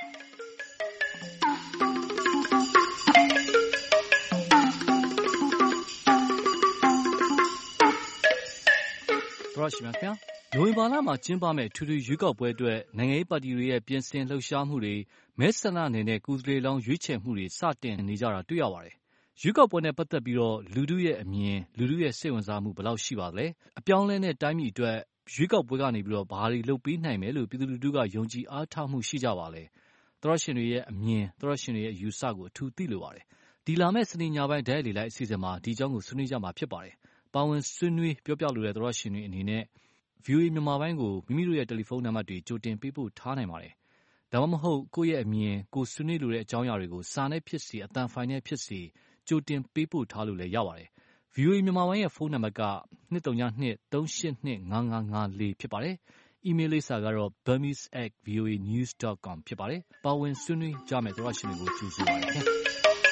ရရှိမြခင်နိုဝင်ဘာလမှာကျင်းပမယ့်ထူးထူးရွေးကောက်ပွဲအတွက်နိုင်ငံရေးပါတီတွေရဲ့ပြင်ဆင်လှုပ်ရှားမှုတွေမဲဆန္ဒနယ်နဲ့ကိုယ်စားလှယ်လောင်းရွေးချယ်မှုတွေစတင်နေကြတာတွေ့ရပါတယ်ရွေးကောက်ပွဲနဲ့ပတ်သက်ပြီးတော့လူထုရဲ့အမြင်လူထုရဲ့စိတ်ဝင်စားမှုဘယ်လောက်ရှိပါသလဲအပြောင်းလဲနဲ့တိုင်းပြည်အတွက်ရွေးကောက်ပွဲကနေပြီးတော့ဘာတွေလုပ်ပေးနိုင်မယ်လို့ပြည်သူလူထုကယုံကြည်အားထားမှုရှိကြပါလဲသရရှင်တွေရဲ့အမြင်သရရှင်တွေရဲ့အယူဆကိုအထူးသိလိုပါတယ်ဒီလာမဲ့စနေညပိုင်းဒဲလေလိုက်အစီအစဉ်မှာဒီအကြောင်းကိုဆွေးနွေးကြမှာဖြစ်ပါတယ်ပါဝင်ဆွေးနွေးပြောပြလိုတဲ့သရရှင်တွေအနေနဲ့ VOA မြန်မာပိုင်းကိုမိမိတို့ရဲ့တယ်လီဖုန်းနံပါတ်တွေကြိုတင်ပေးပို့ထားနိုင်ပါတယ်ဒါမှမဟုတ်ကိုယ့်ရဲ့အမြင်ကိုဆွေးနွေးလိုတဲ့အကြောင်းအရာတွေကိုစာနဲ့ဖြစ်စီအသံဖိုင်နဲ့ဖြစ်စီကြိုတင်ပေးပို့ထားလို့လည်းရပါတယ် VOA မြန်မာပိုင်းရဲ့ဖုန်းနံပါတ်က2323825554ဖြစ်ပါတယ်။ အီးမေးလ်လိပ်စာကတော့ burmese@voanews.com ဖြစ်ပါတယ်။ပါဝင်ဆွေးနွေးကြမယ့်သောတရှင်တွေကိုကြိုဆိုပါရစေ။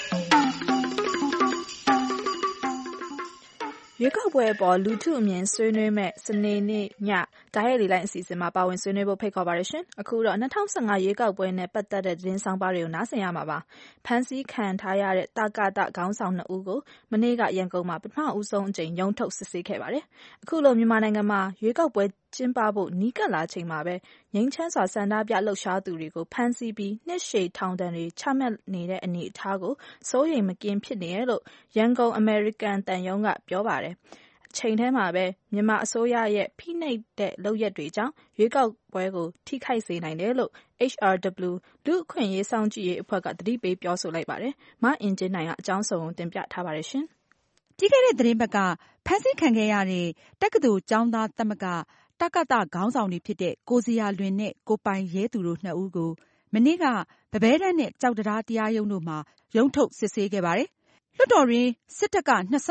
ရွေးကောက်ပွဲအပေါ်လူထုအမြင်ဆွေးနွေးမဲ့စနေနေ့ညဓာတ်ရိုက်လေလိုင်းအစီအစဉ်မှာပါဝင်ဆွေးနွေးဖို့ဖိတ်ခေါ်ပါရရှင်။အခုတော့2015ရွေးကောက်ပွဲနဲ့ပတ်သက်တဲ့သတင်းဆောင်ပါတွေကိုနားဆင်ရမှာပါ။ဖမ်းဆီးခံထားရတဲ့တာကတခေါင်းဆောင်2ဦးကိုမနေ့ကရန်ကုန်မှာပထမဦးဆုံးအကြိမ်ရုံးထုတ်စစ်ဆေးခဲ့ပါတယ်။အခုလိုမြန်မာနိုင်ငံမှာရွေးကောက်ပွဲကျင်းပဖို့နီးကပ်လာချိန်မှာပဲငြိမ်းချမ်းစွာဆန္ဒပြလှုပ်ရှားသူတွေကိုဖမ်းဆီးပြီးနှစ်ရှည်ထောင်ဒဏ်တွေချမှတ်နေတဲ့အနေအထားကိုစိုးရိမ်မကင်းဖြစ်နေတယ်လို့ရန်ကုန်အမေရိကန်တန်ယုံကပြောပါတယ်။ချိန်ထဲမှာပဲမြန်မာအစိုးရရဲ့ဖိနှိပ်တဲ့လုပ်ရက်တွေကြောင့်ရွေးကောက်ပွဲကိုထိခိုက်စေနိုင်တယ်လို့ HRW လူ့အခွင့်အရေးစောင့်ကြည့်ရေးအဖွဲ့ကသတိပေးပြောဆိုလိုက်ပါတယ်။မအင်ဂျင်နိုင်ကအကြောင်းစုံကိုတင်ပြထားပါတယ်ရှင်။ပြီးခဲ့တဲ့သတင်းပတ်ကဖမ်းဆီးခံခဲ့ရတဲ့တက္ကသိုလ်ကျောင်းသားသမဂ္ဂတကသခေါင်းဆောင်တွေဖြစ်တဲ့ကိုဇေယျာလွင်နဲ့ကိုပိုင်ရဲသူတို့2ဦးကိုမနေ့ကပဘဲတန်းနဲ့ကျောက်တရားတရားရုံးတို့မှာရုံးထုတ်စစ်ဆေးခဲ့ပါတယ်။လွှတ်တော်တွင်စစ်တပ်က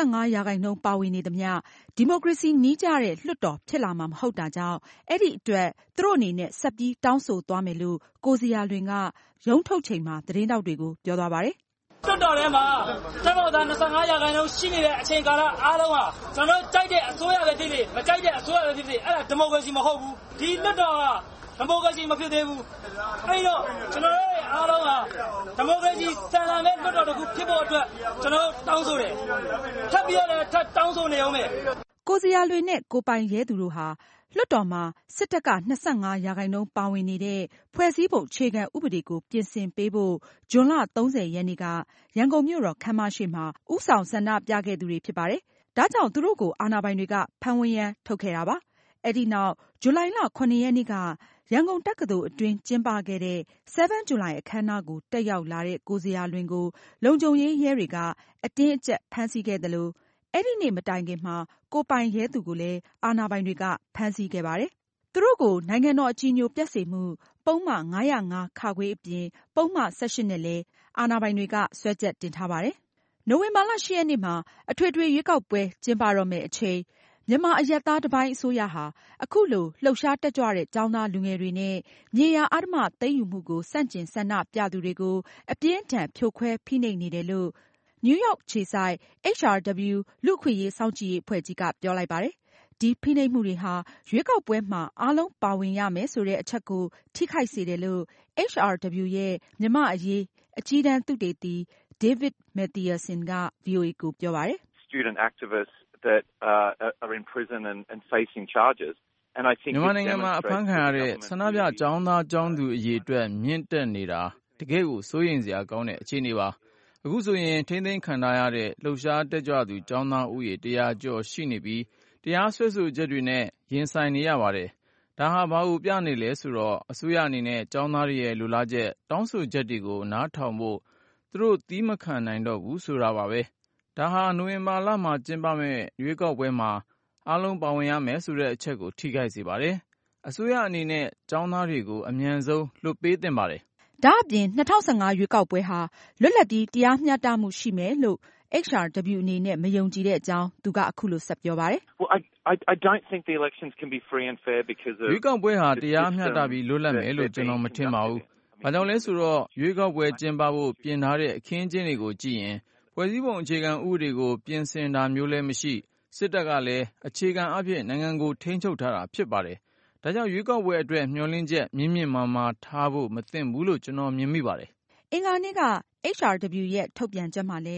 25%ပါဝင်နေသမျှဒီမိုကရေစီနည်းကျတဲ့လွှတ်တော်ဖြစ်လာမှာမဟုတ်တာကြောင့်အဲ့ဒီအတွက်သူတို့အနေနဲ့ဆက်ပြီးတောင်းဆိုသွားမယ်လို့ကိုဇေယျာလွင်ကရုံးထုတ်ချိန်မှာသတင်းတောက်တွေကိုပြောသွားပါတယ်လွှတ်တော်ထဲမှာတပ်မတော်သား25%ရှိနေတဲ့အချိန်ကာလအားလုံးဟာကျွန်တော်ကြိုက်တဲ့အစိုးရပဲဖြစ်ဖြစ်မကြိုက်တဲ့အစိုးရပဲဖြစ်ဖြစ်အဲ့ဒါဒီမိုကရေစီမဟုတ်ဘူးဒီလွှတ်တော်ကဒီမိုကရေစီမဖြစ်သေးဘူးအဲ့တော့ကျွန်တော်တို့အားလုံးဟာဒီမိုကရေစီဆန်လာတဲ့လွှတ်တော်တစ်ခုဖြစ်ဖို့အတွက်ကျွန်တော်တောင်းဆိုတယ်ထပ်ပြီးတော့ထပ်တောင်းဆိုနေအောင်မယ်ကိုဇေယျာလွင်နဲ့ကိုပိုင်ရဲသူတို့ဟာလွှတ်တော်မှာစစ်တပ်က25%ပါဝင်နေတဲ့ဖွဲ့စည်းပုံအခြေခံဥပဒေကိုပြင်ဆင်ပေးဖို့ဇွန်လ30ရက်နေ့ကရန်ကုန်မြို့တော်ခမ်းမရှိမှာဥဆောင်ဆန္ဒပြခဲ့သူတွေဖြစ်ပါတယ်။ဒါကြောင့်သူတို့ကိုအာဏာပိုင်တွေကဖမ်းဝရမ်းထုတ်ခဲ့တာပါ။အဲ့ဒီနောက်ဇူလိုင်လ9ရက်နေ့ကရန်ကုန်တက္ကသိုလ်အတွင်းကျင်းပခဲ့တဲ့7 July အခမ်းအနားကိုတက်ရောက်လာတဲ့ကိုဇေယျာလွင်ကိုလုံခြုံရေးရဲတွေကအတင်းအကျပ်ဖမ်းဆီးခဲ့တယ်လို့အဲ့ဒီနေ့မတိုင်ခင်မှာကိုပိုင်ရဲသူကိုလည်းအာဏာပိုင်တွေကဖမ်းဆီးခဲ့ပါတယ်။သူတို့ကိုနိုင်ငံတော်အကြည်ညိုပျက်စေမှုပုံမှန်905ခခွေအပြင်ပုံမှန်18နဲ့လည်းအာဏာပိုင်တွေကစွဲချက်တင်ထားပါတယ်။နိုဝင်ဘာလ10ရက်နေ့မှာအထွေထွေရွေးကောက်ပွဲကျင်းပတော့မယ့်အချိန်မြန်မာအရပ်သားတပိုင်းအစိုးရဟာအခုလိုလှုပ်ရှားတက်ကြွတဲ့ကျောင်းသားလူငယ်တွေနဲ့မြေယာအဓမ္မသိမ်းယူမှုကိုဆန့်ကျင်ဆန္ဒပြသူတွေကိုအပြင်းထန်ဖြိုခွဲဖိနှိပ်နေတယ်လို့နယူးယောက်ခြေစိုက် HRW လူ့အခွင့်အရေးစောင့်ကြည့်ရေးအဖွဲ့ကြီးကပြောလိုက်ပါတယ်။ဒီဖိနှိပ်မှုတွေဟာရွေးကောက်ပွဲမှာအားလုံးပါဝင်ရမယ်ဆိုတဲ့အချက်ကိုထိခိုက်စေတယ်လို့ HRW ရဲ့မြန်မာ့အရေးအကြီးတန်းသုတေသီ David Mathieson က VOA ကိုပြောပါတယ်။ Student activists that are in prison and facing charges and I think မြန်မာနိုင်ငံမှာအဖမ်းခံရတဲ့ဆန္ဒပြကျောင်းသားကျောင်းသူအရေးအတွက်မြင့်တက်နေတာတကယ်ကိုစိုးရိမ်စရာကောင်းတဲ့အခြေအနေပါအခုဆိုရင်ထိန်းသိမ်းခံထားရတဲ့လှုပ်ရှားတက်ကြွသူကျောင်းသားဦးရေ100ကျော်ရှိနေပြီးတရားစွဲဆိုချက်တွေနဲ့ရင်ဆိုင်နေရပါတယ်ဒါဟာဘာကိုပြနေလဲဆိုတော့အစိုးရအနေနဲ့ကျောင်းသားတွေရဲ့လူလားချက်တောင်းဆိုချက်တွေကိုနားထောင်ဖို့သူတို့သီးမခံနိုင်တော့ဘူးဆိုတာပါပဲဒါဟာနိုဝင်ဘာလမှာကျင်းပမယ့်ရွေးကောက်ပွဲမှာအားလုံးပါဝင်ရမယ်ဆိုတဲ့အချက်ကိုထိခိုက်စေပါတယ်။အစိုးရအနေနဲ့ကျောင်းသားတွေကိုအမြန်ဆုံးလွှတ်ပေးသင့်ပါတယ်။ဒါအပြင်2015ရွေးကောက်ပွဲဟာလွတ်လပ်ပြီးတရားမျှတမှုရှိမယ်လို့ HRW အနေနဲ့မယုံကြည်တဲ့အကြောင်းသူကအခုလိုဆက်ပြောပါတယ်။ Well, I don't think the elections can be free and fair because of ရွေးကောက်ပွဲဟာတရားမျှတပြီးလွတ်လပ်မယ်လို့ကျွန်တော်မထင်ပါဘူး။ဘာကြောင့်လဲဆိုတော့ရွေးကောက်ပွဲကျင်းပဖို့ပြင်ထားတဲ့အခင်းအကျင်းတွေကိုကြည့်ရင်ဖွဲ့စည်းပုံအခြေခံဥပဒေကိုပြင်ဆင်တာမျိုးလည်းမရှိစစ်တပ်ကလည်းအခြေခံအဖြစ်နိုင်ငံကိုထိန်းချုပ်ထားတာဖြစ်ပါတယ်။ဒါကြောင့်ရွေးကောက်ပွဲအတွက်မျှော်လင့်ချက်မြင့်မြင့်မားမားထားဖို့မသင့်ဘူးလို့ကျွန်တော်မြင်မိပါတယ်။အင်္ဂါနေ့က HRW ရဲ့ထုတ်ပြန်ချက်မှာလည်း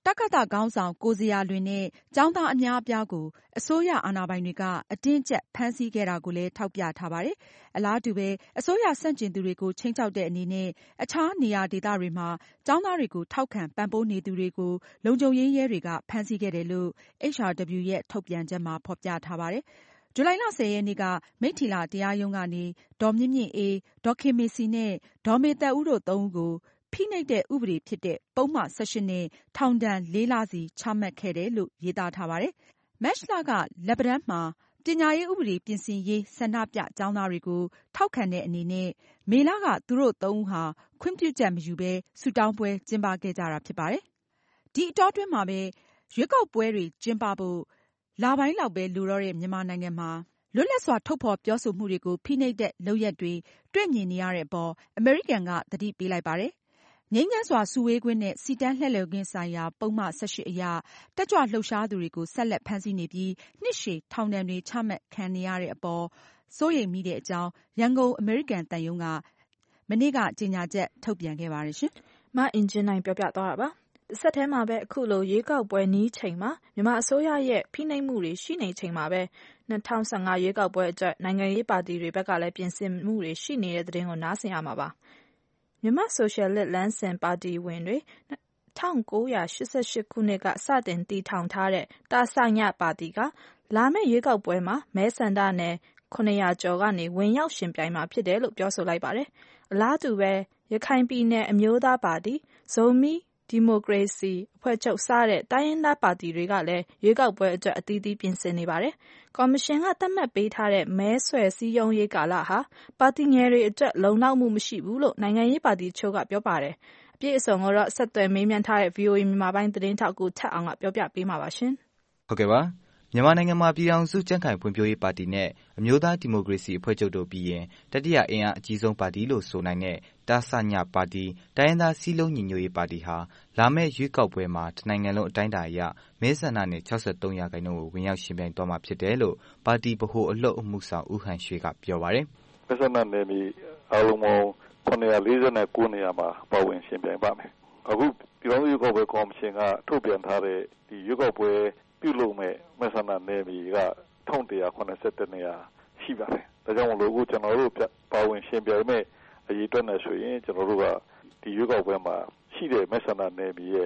တက္ကသခေါင်းဆောင်ကိုဇေယျာလွင်နဲ့ကျောင်းသားအများအပြားကိုအစိုးရအာဏာပိုင်တွေကအတင်းအကျပ်ဖမ်းဆီးခဲ့တာကိုလည်းထောက်ပြထားပါတယ်။အလားတူပဲအစိုးရဆန့်ကျင်သူတွေကိုခြိမ်းခြောက်တဲ့အနေနဲ့အခြားနေရာဒေသတွေမှာကျောင်းသားတွေကိုထောက်ခံပံ့ပိုးနေသူတွေကိုလုံခြုံရေးရဲတွေကဖမ်းဆီးခဲ့တယ်လို့ HRW ရဲ့ထုတ်ပြန်ချက်မှာဖော်ပြထားပါတယ်။ဇူလိုင်လ 10 ရက်နေ့ကမိတ္ထီလာတရားရုံးကနေဒေါ်မြင့်မြင့်အေး၊ဒေါ်ခင်မေစီနဲ့ဒေါ်မေသက်ဦးတို့ 3 ဦးကိုဖိနှိပ်တဲ့ဥပဒေဖြစ်တဲ့ပုဒ်မ 18 နဲ့ထောင်ဒဏ် 4 လစီချမှတ်ခဲ့တယ်လို့ရေးသားထားပါတယ်။မတ်လကလက်ပံတန်းမှာပညာရေးဥပဒေပြင်ဆင်ရေးဆန္ဒပြကျောင်းသားတွေကိုထောက်ခံတဲ့အနေနဲ့မေလကသူတို့ 3 ဦးဟာခွင့်ပြုချက်မယူဘဲဆုတောင်းပွဲကျင်းပခဲ့ကြတာဖြစ်ပါတယ်။ဒီအတောအတွင်းမှာပဲရွေးကောက်ပွဲတွေကျင်းပဖို့လပိုင်းလောက်ပဲလိုတော့တဲ့မြန်မာနိုင်ငံမှာလွတ်လပ်စွာထုတ်ဖော်ပြောဆိုမှုတွေကိုဖိနှိပ်တဲ့လုပ်ရပ်တွေတွေ့မြင်နေရတဲ့အပေါ်အမေရိကန်ကသတိပေးလိုက်ပါတယ်။ငြိမ်းချမ်းစွာစုဝေးခွင့်နဲ့စီတန်းလှည့်လည်ခွင့်ဆိုင်ရာပုဒ်မ 18 အရတက်ကြွလှုပ်ရှားသူတွေကိုဆက်လက်ဖမ်းဆီးနေပြီးနှစ်ရှည်ထောင်ဒဏ်တွေချမှတ်ခံနေရတဲ့အပေါ်စိုးရိမ်မိတဲ့အကြောင်းရန်ကုန်အမေရိကန်သံရုံးကမနေ့ကကြေညာချက်ထုတ်ပြန်ခဲ့ပါတယ်ရှင်။မအင်ဂျင်နိုင်ပြောပြသွားတာပါ။တစ်ဆက်တည်းမှာပဲအခုလိုရွေးကောက်ပွဲနီးချိန်မှာမြန်မာအစိုးရရဲ့ဖိနှိပ်မှုတွေရှိနေချိန်မှာပဲ2015ရွေးကောက်ပွဲအတွက်နိုင်ငံရေးပါတီတွေဘက်ကလည်းပြင်ဆင်မှုတွေရှိနေတဲ့သတင်းကိုနားဆင်ရမှာပါ။မြန်မာဆိုရှယ်လစ်လမ်းစဉ်ပါတီဝင်တွေ1988ခုနှစ်ကစတင်တည်ထောင်ထားတဲ့တာဆညပါတီကလာမယ့်ရွေးကောက်ပွဲမှာမဲဆန္ဒနယ်900ကျော်ကနေဝင်ရောက်ရှင်ပြိုင်မှာဖြစ်တယ်လို့ပြောဆိုလိုက်ပါတယ်။အလားတူပဲရခိုင်ပြည်နယ်အမျိုးသားပါတီဇိုမီဒီမိုကရေစီအဖွဲ့ချုပ်စတဲ့တိုင်းရင်းသားပါတီတွေကလည်းရွေးကောက်ပွဲအတွက်အသီးသီးပြင်ဆင်နေပါတယ်။ကော်မရှင်ကသတ်မှတ်ပေးထားတဲ့မဲဆွယ်စည်းရုံးရေးကာလဟာပါတီငယ်တွေအတွက်လုံလောက်မှုမရှိဘူးလို့နိုင်ငံရေးပါတီချို့ကပြောပါတယ်။အပြည့်အစုံကိုတော့ဆက်သွယ်မေးမြန်းထားတဲ့ VOA မြန်မာပိုင်းသတင်းထောက်ကိုထက်အောင်ကပြောပြပေးမှာပါရှင်။ဟုတ်ကဲ့ပါ။မြန်မာနိုင်ငံမှာပြည်ထောင်စုကြံ့ခိုင်ဖွံ့ဖြိုးရေးပါတီနဲ့အမျိုးသားဒီမိုကရေစီအဖွဲ့ချုပ်တို့ပြီးရင်တတိယအင်အားအကြီးဆုံးပါတီလို့ဆိုနိုင်တဲ့တာဆညပါတီတိုင်းရင်းသားစည်းလုံးညီညွတ်ရေးပါတီဟာလာမယ့်ရွေးကောက်ပွဲမှာတနိုင်ငံလုံးအတိုင်းအတာအရမဲဆန္ဒနယ်63%ကိုဝင်ရောက်ရှင်ပြိုင်သွားမှာဖြစ်တယ်လို့ပါတီဗဟိုအလှုပ်အမှုဆောင်ဦးဟန်ရွှေကပြောပါတယ်။မဲဆန္ဒနယ်မြေအားလုံးပေါင်း949နေရာမှာပါဝင်ရှင်ပြိုင်ပါမယ်။အခုပြည်ထောင်စုရွေးကောက်ပွဲကော်မရှင်ကထုတ်ပြန်ထားတဲ့ဒီရွေးကောက်ပွဲပြုလုပ်မဲ့မဲဆန္ဒနယ်မြေက1181နေရာရှိပါတယ်။ဒါကြောင့်မလို့အခုကျွန်တော်တို့ပါဝင်ရှင်ပြိုင်မဲ့အရေးအတွက်နဲ့ဆိုရင်ကျွန်တော်တို့ကဒီရွေးကောက်ပွဲမှာရှိတဲ့မဲဆန္ဒနယ်မြေရဲ့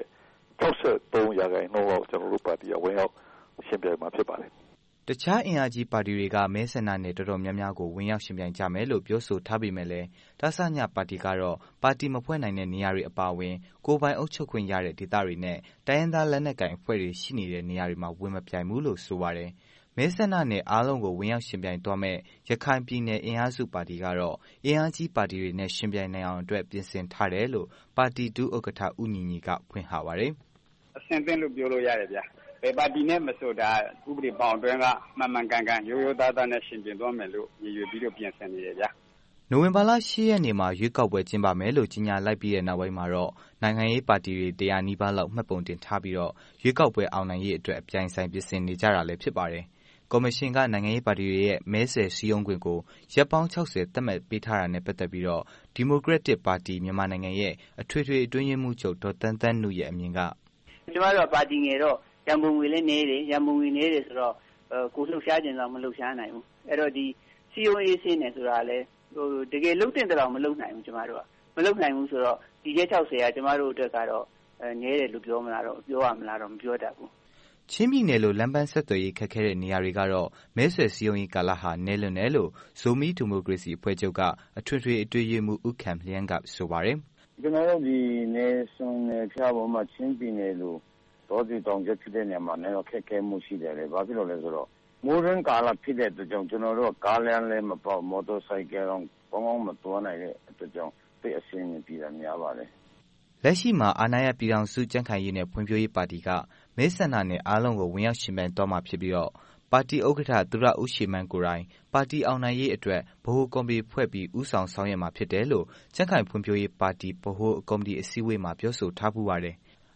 63%လောက်ကျွန်တော်တို့ပါတီကဝင်ရောက်ရှင်ပြိုင်မှာဖြစ်ပါတယ်။တခြားအင်အားကြီးပါတီတွေကမဲဆန္ဒနယ်တော်တော်များများကိုဝင်ရောက်ရှင်ပြိုင်ကြမယ်လို့ပြောဆိုထားပေမဲ့လည်းတာဆညပါတီကတော့ပါတီမဖွဲ့နိုင်တဲ့နေရာတွေအပါအဝင်ကိုယ်ပိုင်အုပ်ချုပ်ခွင့်ရတဲ့ဒေသတွေနဲ့တိုင်းရင်းသားလက်နက်ကိုင်အဖွဲ့တွေရှိနေတဲ့နေရာတွေမှာဝင်မပြိုင်ဘူးလို့ဆိုပါတယ်။မဲဆန္ဒနယ်အားလုံးကိုဝင်ရောက်ရှင်ပြိုင်သွားမဲ့ရခိုင်ပြည်နယ်အင်အားစုပါတီကတော့အင်အားကြီးပါတီတွေနဲ့ရှင်ပြိုင်နိုင်အောင်အတွက်ပြင်ဆင်ထားတယ်လို့ပါတီဒုဥက္ကဋ္ဌဦးညီညီကဖွင့်ဟပါတယ်။အဆင်သင့်လို့ပြောလို့ရတယ်ဗျာ။ဘယ်ပါတီနဲ့မဆိုတာဥပဒေပေါင်းအတွင်းကမှန်မှန်ကန်ကန်ရိုးရိုးသားသားနဲ့ရှင်ပြိုင်သွားမယ်လို့ရည်ရွယ်ပြီးတော့ပြင်ဆင်နေတယ်ဗျာ။နိုဝင်ဘာလ 10 ရက်နေ့မှာရွေးကောက်ပွဲကျင်းပမယ်လို့ကြေညာလိုက်ပြီးတဲ့နောက်ပိုင်းမှာတော့နိုင်ငံရေးပါတီတွေ100နီးပါးလောက်မှတ်ပုံတင်ထားပြီးတော့ရွေးကောက်ပွဲအောင်နိုင်ရေးအတွက်အပြိုင်ဆိုင်ပြင်ဆင်နေကြတာလည်းဖြစ်ပါတယ်။ကော်မရှင်ကနိုင်ငံရေးပါတီတွေရဲ့မဲဆွယ်စည်းရုံးခွင့်ကိုရက်ပေါင်း60သတ်မှတ်ပေးထားတာနဲ့ပတ်သက်ပြီးတော့ဒီမိုကရက်တစ်ပါတီမြန်မာနိုင်ငံရဲ့အထွေထွေအတွင်းရေးမှူးချုပ်ဒေါ်တန်းတန်းနုရဲ့အမြင်ကကျမတို့ပါတီငယ်တော့ရန်ပုံငွေလည်းနေတယ်ရန်ပုံငွေနေတယ်ဆိုတော့ကိုလှုပ်ရှားခြင်းတော့မလှုပ်ရှားနိုင်ဘူးအဲ့တော့ဒီစီယိုအေးစင်းနေဆိုတာလည်းတကယ်လှုပ်တဲ့တောင်မလှုပ်နိုင်ဘူးကျမတို့ကမလှုပ်နိုင်ဘူးဆိုတော့ဒီရက်60ကကျမတို့အတွက်ကတော့နေတယ်လို့ပြောမလားတော့ပြောရမလားတော့မပြောတတ်ဘူးချင်းပြည်နယ်လိုလမ်းပန်းဆက်သွယ်ရေးခက်ခဲတဲ့နေရာတွေကတော့မဲဆွယ်စည်းရုံးရေးကာလဟာနည်းလွန်းတယ်လို့ဇိုမီဒီမိုကရေစီအဖွဲ့ချုပ်ကအထွေထွေအတွင်းရေးမှူးဦးခံလျန်းကဆိုပါတယ်ကျွန်တော်တို့ဒီနေဆွန်နယ်ဖြာပေါ်မှာချင်းပြည်နယ်လိုတောစီတောင်ကျဖြစ်တဲ့နေရာမှာလည်းခက်ခဲမှုရှိတယ်လေဘာဖြစ်လို့လဲဆိုတော့မိုးရင်းကာလဖြစ်တဲ့အတွက်ကြောင့်ကျွန်တော်တို့ကားလမ်းလည်းမပေါက်မော်တော်ဆိုင်ကယ်တော့ပေါင်းမသွားနိုင်တဲ့အတွက်ကြောင့်သိအဆင်ပြေတာများပါလေလက်ရှိမှာအာဏာရပြည်ထောင်စုကြံ့ခိုင်ရေးနဲ့ဖွံ့ဖြိုးရေးပါတီကမဲဆန္ဒနယ်အားလုံးကိုဝင်ရောက်ရှင်ပြိုင်သွားမှာဖြစ်ပြီးတော့ပါတီဥက္ကဋ္ဌသူရဦးရှိမန်းကိုယ်တိုင်ပါတီအောင်နိုင်ရေးအတွက်ဗဟိုကော်မတီဖွဲ့ပြီးဦးဆောင်ဆောင်ရွက်မှာဖြစ်တယ်လို့ကြံ့ခိုင်ဖွံ့ဖြိုးရေးပါတီဗဟိုကော်မတီအစည်းအဝေးမှာပြောဆိုထားပူပါတယ်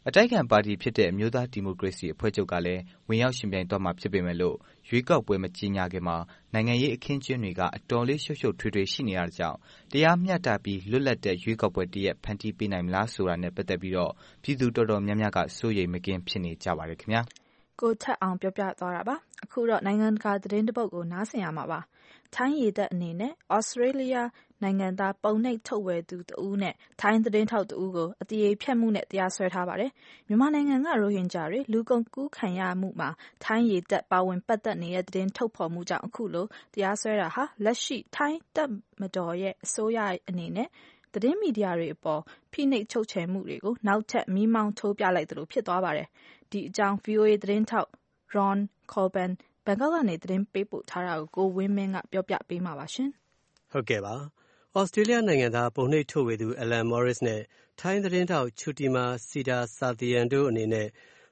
အတိုက်ခံပါတီဖြစ်တဲ့အမျိုးသားဒီမိုကရေစီအဖွဲ့ချုပ်ကလည်းဝင်ရောက်ရှင်ပြိုင်သွားမှာဖြစ်ပေမဲ့လို့ရွေးကောက်ပွဲမကြီးညာခင်မှာနိုင်ငံရေးအခင်းအကျင်းတွေကအတော်လေးရှုပ်ရှုပ်ထွေးထွေးရှိနေရတဲ့ကြောင့်တရားမျှတပြီးလွတ်လပ်တဲ့ရွေးကောက်ပွဲတရက်ဖန်တီးပေးနိုင်မလားဆိုတာနဲ့ပတ်သက်ပြီးတော့ပြည်သူတော်တော်များများကစိုးရိမ်မကင်းဖြစ်နေကြပါတယ်ခင်ဗျာကိုထက်အောင်ပြောပြသွားတာပါအခုတော့နိုင်ငံတကာသတင်းတစ်ပုဒ်ကိုနားဆင်ရမှာပါထိုင်းရေတပ်အနေနဲ့ဩစတြေးလျနိုင်ငံသားပုံနှိပ်ထုတ်ဝယ်သူတဦးနဲ့ထိုင်းသတင်းထောက်တဦးကိုအတရေဖျက်မှုနဲ့တရားစွဲထားပါတယ်မြန်မာနိုင်ငံကရိုဟင်ဂျာတွေလူကုန်ကူးခံရမှုမှာထိုင်းရေတပ်ပါဝင်ပတ်သက်နေတဲ့သတင်းထုတ်ဖော်မှုကြောင့်အခုလိုတရားစွဲတာဟာလက်ရှိထိုင်းတပ်မတော်ရဲ့အစိုးရအနေနဲ့သတင်းမီဒီယာတွေအပေါ်ဖိနှိပ်ချုပ်ချယ်မှုတွေကိုနောက်ထပ်မီးမောင်းထိုးပြလိုက်သလိုဖြစ်သွားပါတယ်ဒီအကြောင်း VOA သတင်းထောက် Ron Colban ဘန်ကောက်ကနေသတင်းပေးပို့ထားတာကိုဝင်းမင်းကပြောပြပေးမှာပါရှင်ဟုတ်ကဲ့ပါဩစတြေးလျနိုင်ငံသားပုံနှိပ်ထုတ်ဝေသူ Alan Morris နဲ့ထိုင်းသတင်းထောက် Chutima Siddasathian တို့အနေနဲ့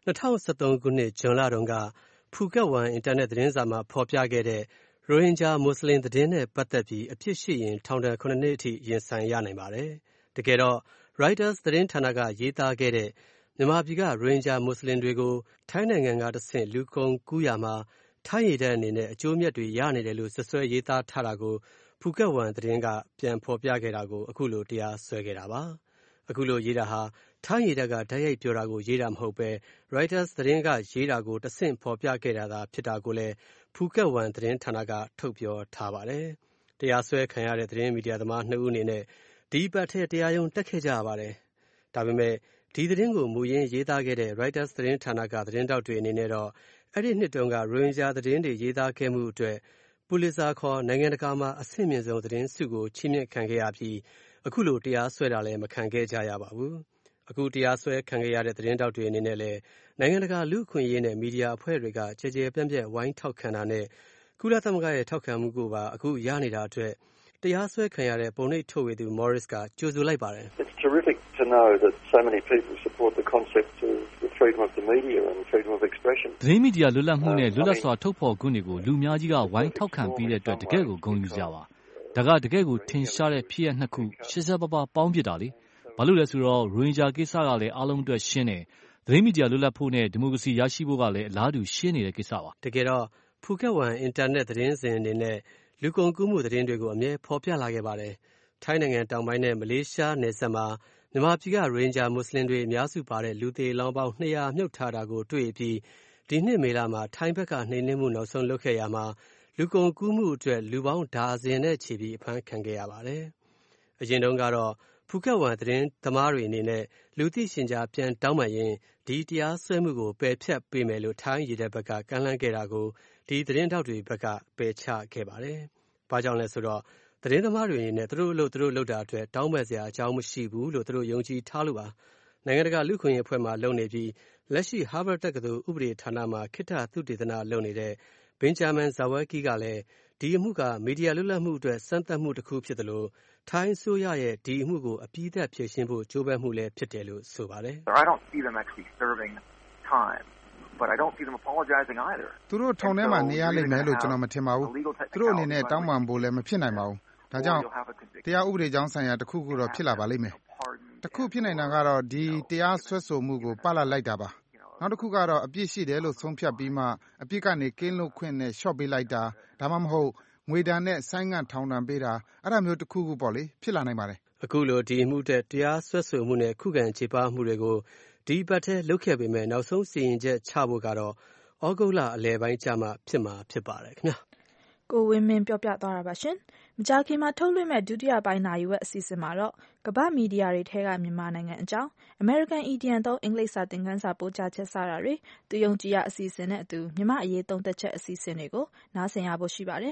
2013ခုနှစ်ဇွန်လတုန်းကဖူကက်ဝမ်အင်တာနက်သတင်းစာမှာဖော်ပြခဲ့တဲ့ရိုဟင်ဂျာမွတ်စလင်သတင်းနဲ့ပတ်သက်ပြီးအဖြစ်ရှိရင်ထောင်ဒဏ်9နှစ်အထိရင်ဆိုင်ရနိုင်ပါတယ်။တကယ်တော့ Reuters သတင်းဌာနကရေးသားခဲ့တဲ့မြန်မာပြည်ကရိုဟင်ဂျာမွတ်စလင်တွေကိုထိုင်းနိုင်ငံကတဆင့်လူကုန်ကူးရာမှာထိုင်းရေတပ်အနေနဲ့အကျိုးမြတ်တွေရနေတယ်လို့ဆွဆွဲရေးသားထားတာကိုဖူကက်ဝမ်သတင်းကပြန်ဖော်ပြခဲ့တာကိုအခုလိုတရားစွဲခဲ့တာပါအခုလိုရေးတာဟာထိုင်းရေတပ်ကတိုက်ရိုက်ပြောတာကိုရေးတာမဟုတ်ပဲ Reuters သတင်းကရေးတာကိုတဆင့်ဖော်ပြခဲ့တာသာဖြစ်တာကိုလည်းဖူကက်ဝမ်သတင်းဌာနကထုတ်ပြောထားပါတယ်တရားစွဲခံရတဲ့သတင်းမီဒီယာသမား2ဦးအနေနဲ့ဒီပတ်ထဲတရားရုံးတက်ခဲ့ကြရပါတယ်ဒါပေမဲ့ဒီသတင်းကိုမူရင်းရေးသားခဲ့တဲ့ Reuters သတင်းဌာနကသတင်းတောက်တွေအနေနဲ့တော့အဲ့ဒီနှစ်တုန်းကရိုဟင်ဂျာသတင်းတွေရေးသားခဲ့မှုအတွက်ပူလစ်ဇာခေါ်နိုင်ငံတကာမှာအဆင့်မြင့်ဆုံးသတင်းဆုကိုချီးမြှင့်ခံခဲ့ရပြီးအခုလိုတရားစွဲတာလည်းမခံခဲ့ကြရပါဘူးအခုတရားစွဲခံခဲ့ရတဲ့သတင်းတောက်တွေအနေနဲ့လည်းနိုင်ငံတကာလူ့အခွင့်အရေးနဲ့မီဒီယာအဖွဲ့တွေကကြည်ကြဲပြန့်ပြန့်ဝိုင်းထောက်ခံတာနဲ့ကုလသမဂ္ဂရဲ့ထောက်ခံမှုကိုပါအခုရနေတာအတွက်တရားစွဲခံရတဲ့ပုံနှိပ်ထုတ်ဝေသူ Morris ကကြိုဆိုလိုက်ပါတယ် It's terrific to know that so many people support the concept of the freedom of the media and freedom of expression. သတင်းမီဒီယာလွတ်လပ်မှုနဲ့လွတ်လပ်စွာထုတ်ဖော်ခွင့်တွေကိုလူများကြီးကဝိုင်းထောက်ခံပြီးတဲ့အတွက်တကယ့်ကိုဂုဏ်ယူကြပါဒါကတကယ့်ကိုထင်ရှားတဲ့ဖြစ်ရပ်နှစ်ခုရှစ်ဆက်ပပပေါင်းပြတာလေဘာလို့လဲဆိုတော့ရိုဟင်ဂျာကိစ္စကလည်းအားလုံးအတွက်ရှင်းတယ်သတင်းမီဒီယာလွတ်လပ်ဖို့နဲ့ဒီမိုကရေစီရရှိဖို့ကလည်းအလားတူရှင်းနေတဲ့ကိစ္စပါတကယ်တော့ဖူကက်ဝမ်အင်တာနက်သတင်းစဉ်အနေနဲ့လူကုန်ကူးမှုသတင်းတွေကိုအမြဲဖော်ပြလာခဲ့ပါတယ်ထိုင်းနိုင်ငံတောင်ပိုင်းနဲ့မလေးရှားနယ်စပ်မှာမြန်မာပြည်ကရိုဟင်ဂျာမွတ်စလင်တွေအများစုပါတဲ့လူသေလောင်းပေါင်း200မြုပ်ထားတာကိုတွေ့ပြီးဒီနှစ်မေလမှာထိုင်းဘက်ကနှိမ်နင်းမှုနောက်ဆုံးလုပ်ခဲ့ရမှာလူကုန်ကူးမှုအတွက်လူပေါင်းဒါဇင်နဲ့ချီပြီးအဖမ်းခံခဲ့ရပါတယ်အရင်တုန်းကတော့ဖူကက်ဝမ်သတင်းသမားတွေအနေနဲ့လူသိရှင်ကြားပြန်တောင်းပန်ရင်ဒီတရားစွဲမှုကိုပယ်ဖျက်ပေးမယ်လို့ထိုင်းရေတပ်ဘက်ကကမ်းလှမ်းခဲ့တာကိုဒီသတင်းထောက်တွေဘက်ကပယ်ချခဲ့ပါတယ်။ဘာကြောင့်လဲဆိုတော့သတင်းသမားတွေအနေနဲ့သူတို့လုပ်တာအတွက်တောင်းပန်စရာအကြောင်းမရှိဘူးလို့သူတို့ယုံကြည်ထားလို့ပါ။နိုင်ငံတကာလူ့အခွင့်အရေးအဖွဲ့မှလုပ်နေပြီးလက်ရှိ Harvard တက္ကသိုလ်ဥပဒေဌာနမှာခေတ္တသုတေသနလုပ်နေတဲ့ Benjamin Zawacki ကလည်းဒီအမှုကမီဒီယာလွတ်လပ်မှုအတွက်စမ်းသပ်မှုတစ်ခုဖြစ်တယ်လို့ထိုင်းအစိုးရရဲ့ဒီအမှုကိုအပြီးသတ်ဖြေရှင်းဖို့ကြိုးပမ်းမှုလည်းဖြစ်တယ်လို့ဆိုပါတယ် I don't see them actually serving time but I don't see them apologizing either သူတို့ထောင်ထဲမှာနေရလိမ့်မယ်လို့ကျွန်တော်မထင်ပါဘူးသူတို့အနေနဲ့တောင်းပန်ဖို့လည်းမဖြစ်နိုင်ပါဘူးဒါကြောင့်တရားဥပဒေကြောင်းဆိုင်ရာတစ်ခုခုတော့ဖြစ်လာပါလိမ့်မယ်တစ်ခုဖြစ်နိုင်တာကတော့ဒီတရားစွဲဆိုမှုကိုပလတ်လိုက်တာပါနောက်တစ်ခုကတော့အပြစ်ရှိတယ်လို့ဆုံးဖြတ်ပြီးမှအပြစ်ကနေကင်းလွတ်ခွင့်နဲ့လျှော့ပေးလိုက်တာဒါမှမဟုတ်ငွေဒဏ်နဲ့ဆိုင်းငံ့ထောင်ဒဏ်ပေးတာအဲ့ဒါမျိုးတစ်ခုခုပေါ့လေဖြစ်လာနိုင်ပါတယ်အခုလိုဒီမှုတဲ့တရားစွဲဆိုမှုနဲ့ခုခံခြေပမှုတွေကိုဒီပတ်ထဲလုပ်ခဲ့ပေမဲ့နောက်ဆုံးစီရင်ချက်ချဖို့ကတော့ဩဂုတ်လအလယ်ပိုင်းကျမှဖြစ်မှာဖြစ်ပါတယ်ခင်ဗျာကိုဝင်းမင်းပြောပြသွားတာပါရှင်မကြာခင်မှာထုတ်လွှင့်မဲ့ဒုတိယပိုင်းနာရီဝက်အစီအစဉ်မှာတော့ကမ္ဘာမီဒီယာတွေထဲကမြန်မာနိုင်ငံအကြောင်း American Indian သုံးအင်္ဂလိပ်စာသင်ခန်းစာပို့ချချက်စတာတွေသူယုံကြည်ရအစီအစဉ်နဲ့အတူမြမအရေးသုံးသက်ချက်အစီအစဉ်တွေကိုနားဆင်ရဖို့ရှိပါတယ်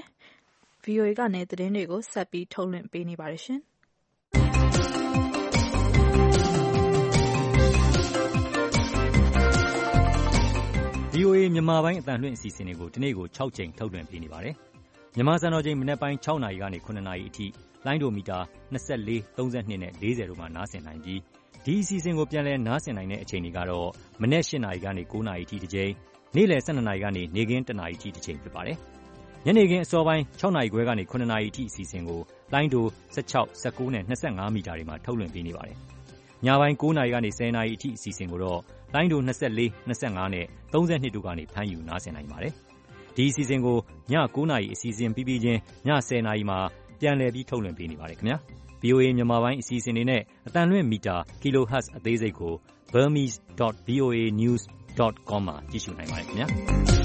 VOA ကနေသတင်းတွေကိုဆက်ပြီးထုတ်လွှင့်ပေးနေပါတယ်ရှင် VOA မြန်မာပိုင်းအသံလွှင့်အစီအစဉ်တွေကိုဒီနေ့ကို6ကြိမ်ထုတ်လွှင့်ပေးနေပါတယ်။မြန်မာစံတော်ချိန်မနက်ပိုင်း6နာရီကနေ9နာရီအထိလိုင်းဒိုမီတာ24 32နဲ့40တို့မှာနားဆင်နိုင်ပြီးဒီအစီအစဉ်ကိုပြန်လည်နားဆင်နိုင်တဲ့အချိန်တွေကတော့မနက်8နာရီကနေ9နာရီအထိတစ်ကြိမ်နေ့လယ်12နာရီကနေနေ့ခင်း1နာရီအထိတစ်ကြိမ်ဖြစ်ပါတယ်။ညနေခင်းအစောပိုင်း6နာရီခွဲကနေ9နာရီအထိအစီအစဉ်ကိုလိုင်းဒို16 19နဲ့25မီတာတွေမှာထုတ်လွှင့်ပေးနေပါတယ်။ညပိုင်း9 နာရီကနေ10 နာရီအထိအစီအစဉ်ကိုတော့လိုင်းဒို24, 25နဲ့32တို့ကနေဖမ်းယူနားဆင်နိုင်ပါတယ်။ဒီအစီအစဉ်ကိုည9 နာရီအစီအစဉ်ပြီးပြီးချင်းည10 နာရီမှာပြန်လည်ပြီးထုတ်လွှင့်ပေးနေပါတယ်ခင်ဗျာ။ VOA မြန်မာပိုင်းအစီအစဉ်တွေနဲ့အတန်လွှင့်မီတာ kilohertz အသေးစိတ်ကို burmese.voanews.com မှာကြည့်ရှုနိုင်ပါတယ်ခင်ဗျာ။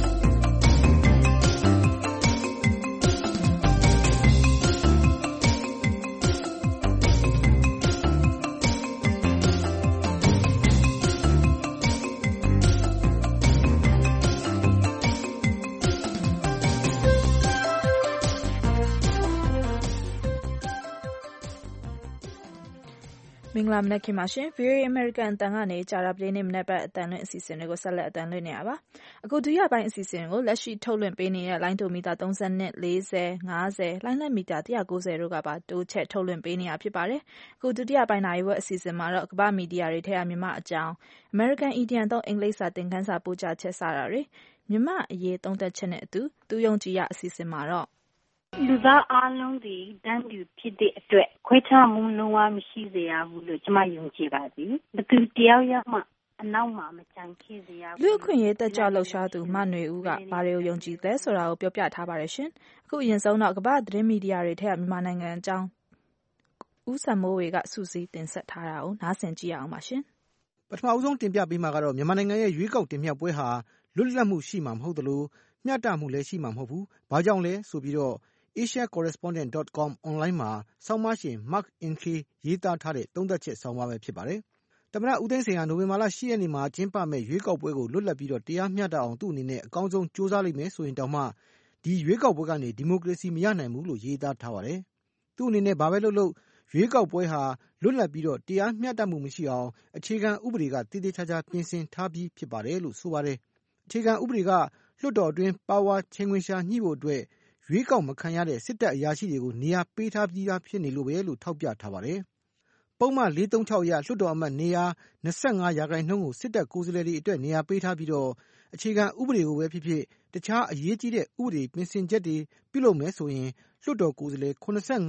မင်္ဂလာမနက်ခင်းပါရှင် VOA American အတန်ကနေကြာတာပလေးနေ့မနက်ပတ်အတန်လွင့်အစီအစဉ်တွေကိုဆက်လက်အတန်လွင့်နေရပါအခုဒုတိယပိုင်းအစီအစဉ်ကိုလက်ရှိထုတ်လွှင့်ပေးနေတဲ့လိုင်းဒိုမီတာ32 40 50လိုင်းလက်မီတာ190တို့ကပါတိုးချက်ထုတ်လွှင့်ပေးနေတာဖြစ်ပါတယ်အခုဒုတိယပိုင်းနိုင်ဝက်အစီအစဉ်မှာတော့ကမ္ဘာမီဒီယာတွေထဲကမြန်မာအကြောင်း American Indian သုံးအင်္ဂလိပ်စာသင်ခန်းစာပို့ချချက်စတာတွေမြန်မာအရေးသုံးသပ်ချက်နဲ့အတူသူယုံကြည်ရအစီအစဉ်မှာတော့လူသားအားလုံးဒီတန်းတူဖြစ်တဲ့အတွက်ခွဲခြားမှုလုံးဝမရှိစေရဘူးလို့ကျွန်မယုံကြည်ပါသည်ဘသူတယောက်မှအနောက်မှာမကြံခဲ့စေရဘူးလူခွင့်ရေးတက်ကြွလှုပ်ရှားသူမနွေဦးကဘာတွေကိုယုံကြည်လဲဆိုတာကိုပြောပြထားပါတယ်ရှင်အခုအရင်ဆုံးတော့ကမ္ဘာသတင်းမီဒီယာတွေထက်မြန်မာနိုင်ငံအကြောင်းဦးစံမိုးဝေကစူးစီးတင်ဆက်ထားတာကိုနားဆင်ကြည့်အောင်ပါရှင်ပထမဦးဆုံးတင်ပြပေးမှာကတော့မြန်မာနိုင်ငံရဲ့ရွေးကောက်တင်မြှောက်ပွဲဟာလွတ်လပ်မှုရှိမှာမဟုတ်သလိုမျှတမှုလည်းရှိမှာမဟုတ်ဘူးဘာကြောင့်လဲဆိုပြီးတော့asiacorrespondent.com online မှာဆောင်းပါးရှင် Mark Inke ရေးသားထားတဲ့သုံးသပ်ချက်ဆောင်းပါးပဲဖြစ်ပါတယ်။သမ္မတဦးသိန်းစိန်ဟာနိုဝင်ဘာလ10 ရက်နေ့မှာကျင်းပမယ့်ရွေးကောက်ပွဲကိုလွတ်လပ်ပြီးတော့တရားမျှတအောင်သူ့အနေနဲ့အကောင်းဆုံးကြိုးစားလိမ့်မယ်ဆိုရင်တောင်မှဒီရွေးကောက်ပွဲကနေဒီမိုကရေစီမရနိုင်ဘူးလို့ရေးသားထားပါတယ်။သူ့အနေနဲ့ဘာပဲလုပ်ရွေးကောက်ပွဲဟာလွတ်လပ်ပြီးတော့တရားမျှတမှုမရှိအောင်အခြေခံဥပဒေကတည်တည်ချာချာပြင်ဆင်ထားပြီးဖြစ်ပါတယ်လို့ဆိုပါတယ်။အခြေခံဥပဒေကလွှတ်တော်အတွင်းပါဝါချိန်ခွင်ရှာညှိဖို့အတွက်ရွေးကောက်မခံရတဲ့စစ်တပ်အရာရှိတွေကိုနေရာပေးထားပြီးသားဖြစ်နေလို့ပဲလို့ထောက်ပြထားပါတယ်။ပုံမှန်436အရလွှတ်တော်အမတ်နေရာ25%ကိုစစ်တပ်ကိုယ်စားလှယ်တွေအတွက်နေရာပေးထားပြီးတော့အခြေခံဥပဒေကိုပဲဖြစ်ဖြစ်တခြားအရေးကြီးတဲ့ဥပဒေပြင်ဆင်ချက်တွေပြုလုပ်မယ်ဆိုရင်လွှတ်တော်ကိုယ်စားလှယ်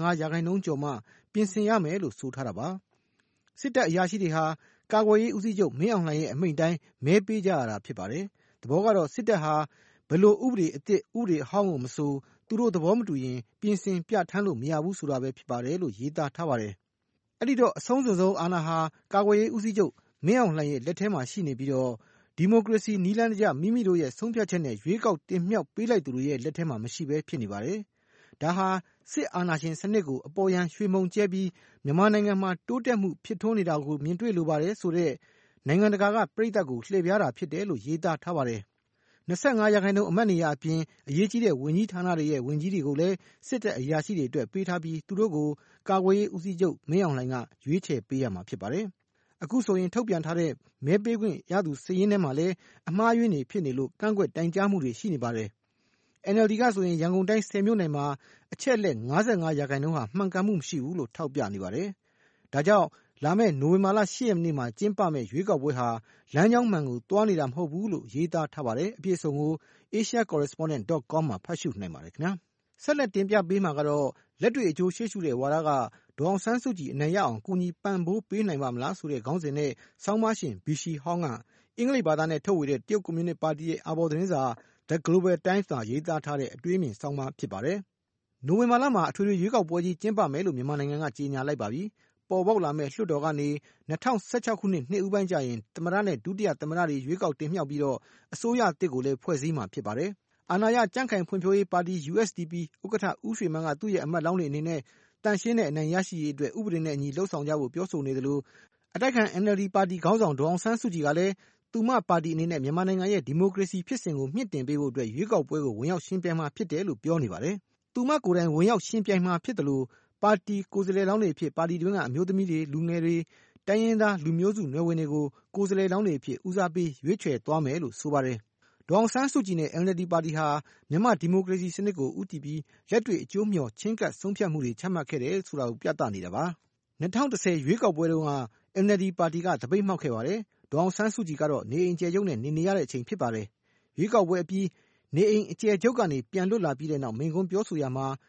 85%ကျော်မှပြင်ဆင်ရမယ်လို့ဆိုထားတာပါ။စစ်တပ်အရာရှိတွေဟာကာကွယ်ရေးဦးစီးချုပ်မင်းအောင်လှိုင်ရဲ့အမိန့်တိုင်းမဲပေးကြရတာဖြစ်ပါတယ်။သဘောကတော့စစ်တပ်ဟာဘယ်လိုဥပဒေအသစ်ဥပဒေအဟောင်းကိုမဆိုသူတို့သဘောမတူရင်ပြင်ဆင်ပြဋ္ဌာန်းလို့မရဘူးဆိုတာပဲဖြစ်ပါတယ်လို့ရေးသားထားပါတယ်။အဲ့ဒီတော့အဆုံးစွန်ဆုံးအာဏာဟာကာကွယ်ရေးဦးစီးချုပ်မင်းအောင်လှိုင်ရဲ့လက်ထဲမှာရှိနေပြီးတော့ဒီမိုကရေစီနည်းလမ်းတကျမိမိတို့ရဲ့ဆုံးဖြတ်ချက်နဲ့ရွေးကောက်တင်မြှောက်ပေးလိုက်သူတွေရဲ့လက်ထဲမှာမရှိပဲဖြစ်နေပါတယ်။ဒါဟာစစ်အာဏာရှင်စနစ်ကိုအပေါ်ယံရွှေမုံကျဲပြီးမြန်မာနိုင်ငံမှာတိုးတက်မှုဖြစ်ထွန်းနေတာကိုမြင်တွေ့လိုပါတယ်ဆိုတဲ့နိုင်ငံတကာကပြည်သက်ကိုလှည့်ပြားတာဖြစ်တယ်လို့ရေးသားထားပါတယ်။25%အမတ်နေရာအပြင်အရေးကြီးတဲ့ဝန်ကြီးဌာနတွေရဲ့ဝန်ကြီးတွေကိုလည်းစစ်တပ်အရာရှိတွေအတွက်ပေးထားပြီးသူတို့ကိုကာကွယ်ရေးဦးစီးချုပ်မင်းအောင်လှိုင်ကရွေးချယ်ပေးရမှာဖြစ်ပါတယ်။အခုဆိုရင်ထုတ်ပြန်ထားတဲ့မဲပေးခွင့်ရသူစာရင်းထဲမှာလည်းအမှားအယွင်းတွေဖြစ်နေလို့ကန့်ကွက်တိုင်ကြားမှုတွေရှိနေပါတယ်။ NLD ကဆိုရင်ရန်ကုန်တိုင်း10မြို့နယ်မှာအချက်လက်55%ဟာမှန်ကန်မှုမရှိဘူးလို့ထောက်ပြနေပါတယ်။ဒါကြောင့်လာမယ့်နိုဝင်ဘာလ10 ရက်နေ့မှာကျင်းပမယ့်ရွေးကောက်ပွဲဟာလမ်းကြောင်းမှန်ကိုသွားနေတာမဟုတ်ဘူးလို့ရေးသားထားပါတယ်။အပြည့်အစုံကို asiacorrespondent.com မှာဖတ်ရှုနိုင်ပါတယ်ခင်ဗျာ။ဆက်လက်တင်ပြပေးမှာကတော့လက်တွေ့အကျိုးရှေ့ရှုတဲ့ဝါဒကဒေါအောင်ဆန်းစုကြည်အနိုင်ရအောင်ကူညီပံ့ပိုးပေးနိုင်ပါမလားဆိုတဲ့ခေါင်းစဉ်နဲ့ဆောင်းပါးရှင်ဘီရှီဟောင်းကအင်္ဂလိပ်ဘာသာနဲ့ထုတ်ဝေတဲ့တရုတ်ကွန်မြူနစ်ပါတီရဲ့အာဘော်သတင်းစာ The Global Times မှာရေးသားထားတဲ့အတွေးအမြင်ဆောင်းပါးဖြစ်ပါတယ်။နိုဝင်ဘာလမှာအထွေထွေရွေးကောက်ပွဲကြီးကျင်းပမယ်လို့မြန်မာနိုင်ငံကကြေညာလိုက်ပါပြီ။ပေါ်ပေါက်လာမဲ့လွှတ်တော်ကနေ2016ခုနှစ်နှစ်ဦးပိုင်းကျရင်သမ္မတနဲ့ဒုတိယသမ္မတတွေရွေးကောက်တင်မြှောက်ပြီးတော့အစိုးရအသစ်ကိုလည်းဖွဲ့စည်းမှာဖြစ်ပါတယ်။အာဏာရကြံ့ခိုင်ဖွံ့ဖြိုးရေးပါတီ USDP ဥက္ကဋ္ဌဦးရွှေမန်းကသူ့ရဲ့အမတ်လောင်းတွေအနေနဲ့တန်ရှင်းတဲ့အနိုင်ရရှိရေးအတွက်ဥပဒေနဲ့အညီလှုံ့ဆော်ကြဖို့ပြောဆိုနေသလိုအတိုက်ခံ NLD ပါတီခေါင်းဆောင်ဒေါအောင်ဆန်းစုကြည်ကလည်းသူမပါတီအနေနဲ့မြန်မာနိုင်ငံရဲ့ဒီမိုကရေစီဖြစ်စဉ်ကိုမြင့်တင်ပေးဖို့အတွက်ရွေးကောက်ပွဲကိုဝင်ရောက်ရှင်းပြမှာဖြစ်တယ်လို့ပြောနေပါတယ်။သူမကိုယ်တိုင်ဝင်ရောက်ရှင်းပြမှာဖြစ်တယ်လို့ပါတီကိုယ်စားလှယ်လောင်းတွေအဖြစ်ပါတီတွင်းကအမျိုးသမီးတွေလူငယ်တွေတိုင်းရင်းသားလူမျိုးစုနွယ်ဝင်တွေကိုကိုယ်စားလှယ်လောင်းတွေအဖြစ်ဦးစားပေးရွေးချယ်သွားမယ်လို့ဆိုပါတယ်။ဒေါအောင်ဆန်းစုကြည်နဲ့ NLD ပါတီဟာမြန်မာဒီမိုကရေစီစနစ်ကိုဦးတည်ပြီးလက်တွေ့အကျိုးမျှော်ချင်းကပ်ဆုံးဖြတ်မှုတွေချမှတ်ခဲ့တယ်ဆိုတာကိုပြသနေတာပါ။2010ရွေးကောက်ပွဲတုန်းက NLD ပါတီကသပိတ်မှောက်ခဲ့ပါတယ်။ဒေါအောင်ဆန်းစုကြည်ကတော့နေအိမ်အကျယ်ချုပ်နဲ့နေရတဲ့အချိန်ဖြစ်ပါတယ်။ရွေးကောက်ပွဲအပြီးနေအိမ်အကျယ်ချုပ်ကနေပြန်လွတ်လာပြီးတဲ့နောက်မိန့်ခွန်းပြောဆိုရမှာ